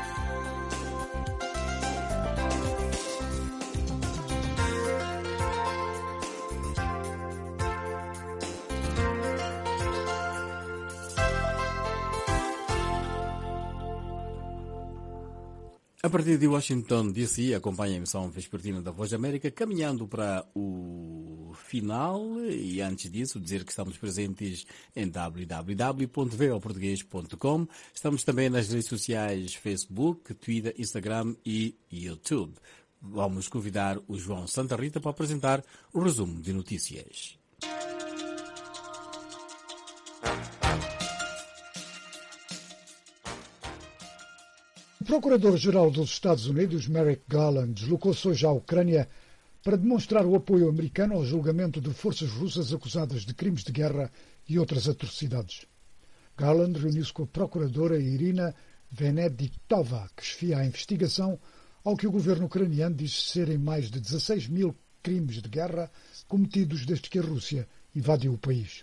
A partir de Washington, D C, acompanha a emissão vespertina da Voz da América, caminhando para o final, e antes disso dizer que estamos presentes em w w w ponto v o português ponto com. Estamos também nas redes sociais Facebook, Twitter, Instagram e YouTube. Vamos convidar o João Santa Rita para apresentar o resumo de notícias. O Procurador-Geral dos Estados Unidos, Merrick Garland, deslocou-se hoje à Ucrânia para demonstrar o apoio americano ao julgamento de forças russas acusadas de crimes de guerra e outras atrocidades. Garland reuniu-se com a procuradora Irina Venediktova, que chefia a investigação, ao que o governo ucraniano diz serem mais de dezasseis mil crimes de guerra cometidos desde que a Rússia invadiu o país.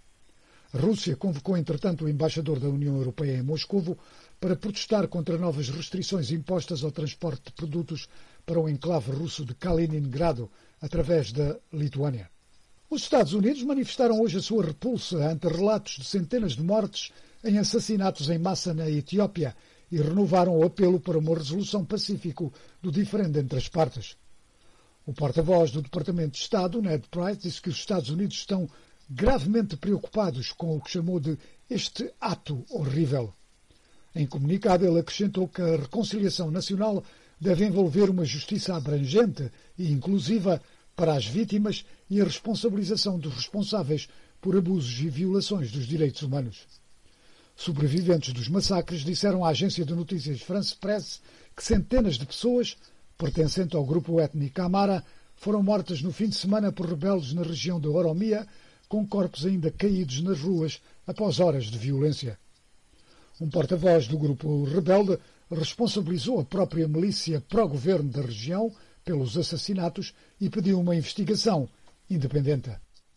A Rússia convocou, entretanto, o embaixador da União Europeia em Moscovo para protestar contra novas restrições impostas ao transporte de produtos para o enclave russo de Kaliningrado, através da Lituânia. Os Estados Unidos manifestaram hoje a sua repulsa ante relatos de centenas de mortes em assassinatos em massa na Etiópia e renovaram o apelo para uma resolução pacífica do diferendo entre as partes. O porta-voz do Departamento de Estado, Ned Price, disse que os Estados Unidos estão gravemente preocupados com o que chamou de este ato horrível. Em comunicado, ele acrescentou que a reconciliação nacional deve envolver uma justiça abrangente e inclusiva para as vítimas e a responsabilização dos responsáveis por abusos e violações dos direitos humanos. Sobreviventes dos massacres disseram à agência de notícias France Presse que centenas de pessoas, pertencentes ao grupo étnico Amara, foram mortas no fim de semana por rebeldes na região da Oromia, com corpos ainda caídos nas ruas após horas de violência. Um porta-voz do grupo rebelde responsabilizou a própria milícia pró-governo da região pelos assassinatos e pediu uma investigação independente.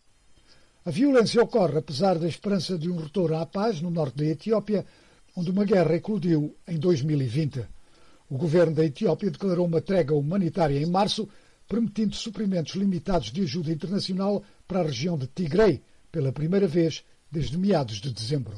A violência ocorre apesar da esperança de um retorno à paz no norte da Etiópia, onde uma guerra eclodiu em dois mil e vinte. O governo da Etiópia declarou uma trégua humanitária em março, permitindo suprimentos limitados de ajuda internacional para a região de Tigray, pela primeira vez desde meados de dezembro.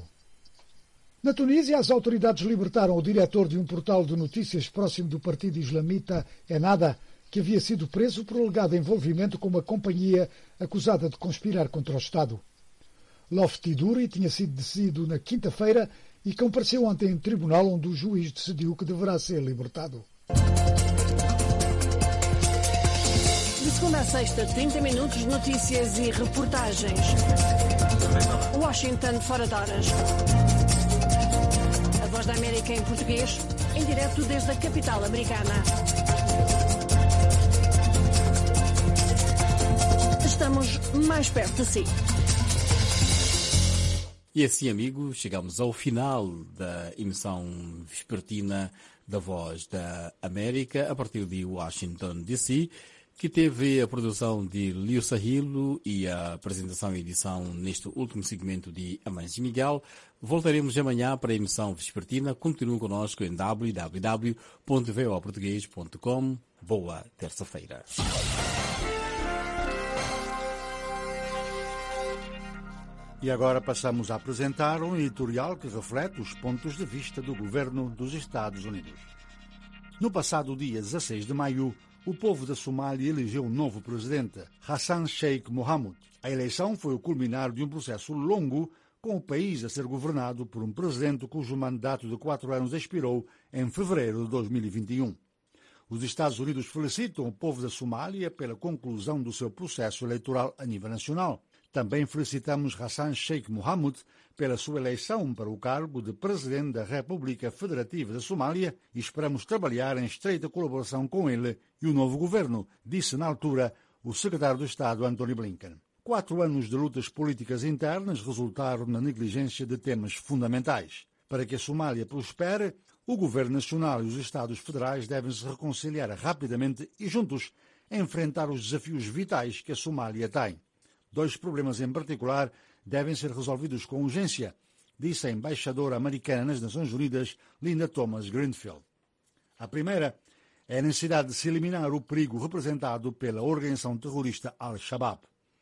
Na Tunísia, as autoridades libertaram o diretor de um portal de notícias próximo do partido islamita Ennahda, que havia sido preso por alegado envolvimento com uma companhia acusada de conspirar contra o Estado. Lofti Duri tinha sido decidido na quinta-feira e compareceu ontem em tribunal, onde o juiz decidiu que deverá ser libertado. segunda a sexta, trinta minutos de notícias e reportagens. Washington fora de horas. A Voz da América em português, em direto desde a capital americana. Estamos mais perto de si. E assim, amigos, chegamos ao final da emissão vespertina da Voz da América, a partir de Washington, D C, que teve a produção de Lio Sahilo e a apresentação e edição neste último segmento de Amães e Miguel. Voltaremos amanhã para a emissão vespertina. Continuem connosco em w w w ponto v o português ponto com. Boa terça-feira. E agora passamos a apresentar um editorial que reflete os pontos de vista do governo dos Estados Unidos. No passado dia dezasseis de maio, o povo da Somália elegeu um novo presidente, Hassan Sheikh Mohamud. A eleição foi o culminar de um processo longo, com o país a ser governado por um presidente cujo mandato de quatro anos expirou em fevereiro de dois mil e vinte e um. Os Estados Unidos felicitam o povo da Somália pela conclusão do seu processo eleitoral a nível nacional. Também felicitamos Hassan Sheikh Mohamud pela sua eleição para o cargo de Presidente da República Federativa da Somália e esperamos trabalhar em estreita colaboração com ele e o novo governo, disse na altura o secretário de Estado Antony Blinken. Quatro anos de lutas políticas internas resultaram na negligência de temas fundamentais. Para que a Somália prospere, o governo nacional e os Estados federais devem se reconciliar rapidamente e juntos enfrentar os desafios vitais que a Somália tem. Dois problemas em particular devem ser resolvidos com urgência, disse a embaixadora americana nas Nações Unidas, Linda Thomas-Greenfield. A primeira é a necessidade de se eliminar o perigo representado pela organização terrorista Al-Shabaab.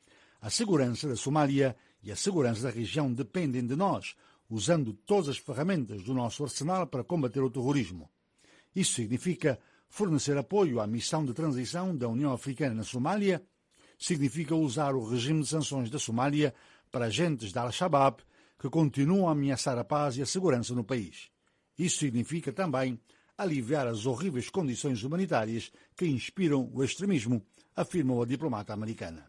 A segurança da Somália e a segurança da região dependem de nós, usando todas as ferramentas do nosso arsenal para combater o terrorismo. Isso significa fornecer apoio à missão de transição da União Africana na Somália, significa usar o regime de sanções da Somália para agentes da Al-Shabaab que continuam a ameaçar a paz e a segurança no país. Isso significa também aliviar as horríveis condições humanitárias que inspiram o extremismo, afirmou a diplomata americana.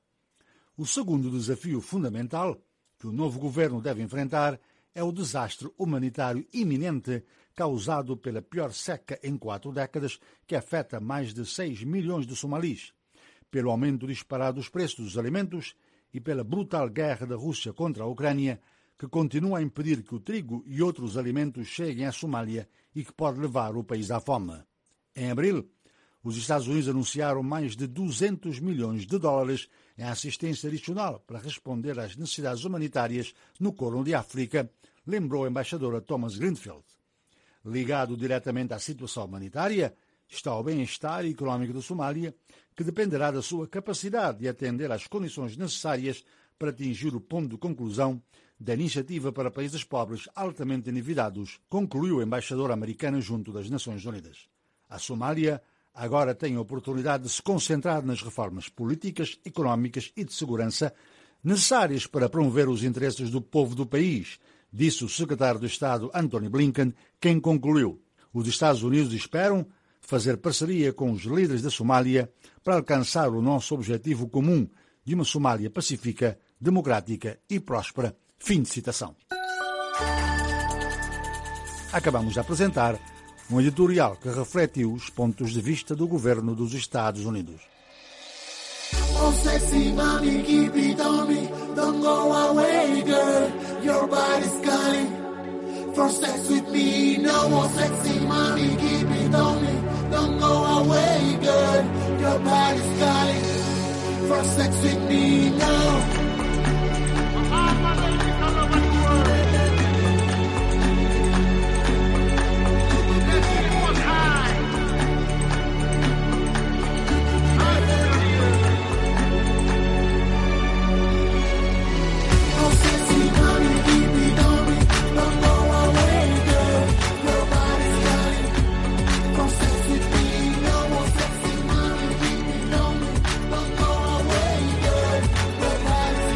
O segundo desafio fundamental que o novo governo deve enfrentar é o desastre humanitário iminente causado pela pior seca em quatro décadas que afeta mais de seis milhões de somalis, pelo aumento disparado dos preços dos alimentos e pela brutal guerra da Rússia contra a Ucrânia, que continua a impedir que o trigo e outros alimentos cheguem à Somália e que pode levar o país à fome. Em abril, os Estados Unidos anunciaram mais de duzentos milhões de dólares em assistência adicional para responder às necessidades humanitárias no Corno de África, lembrou a embaixadora Thomas Greenfield. Ligado diretamente à situação humanitária está o bem-estar económico da Somália, que dependerá da sua capacidade de atender às condições necessárias para atingir o ponto de conclusão da Iniciativa para Países Pobres Altamente Endividados, concluiu a embaixadora americana junto das Nações Unidas. A Somália agora tem a oportunidade de se concentrar nas reformas políticas, económicas e de segurança necessárias para promover os interesses do povo do país, disse o secretário de Estado Antony Blinken, quem concluiu: os Estados Unidos esperam fazer parceria com os líderes da Somália para alcançar o nosso objetivo comum de uma Somália pacífica, democrática e próspera. Fim de citação. Acabamos de apresentar um editorial que refletiu os pontos de vista do governo dos Estados Unidos. Oh, sexy mommy, keep it on me. Don't go away, girl. Your body's calling for sex with me. No more sexy mommy, keep it on me. Don't go away, girl. Your body's calling for sex with me. No. Bye.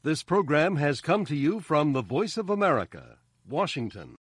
This program has come to you from the Voice of America, Washington.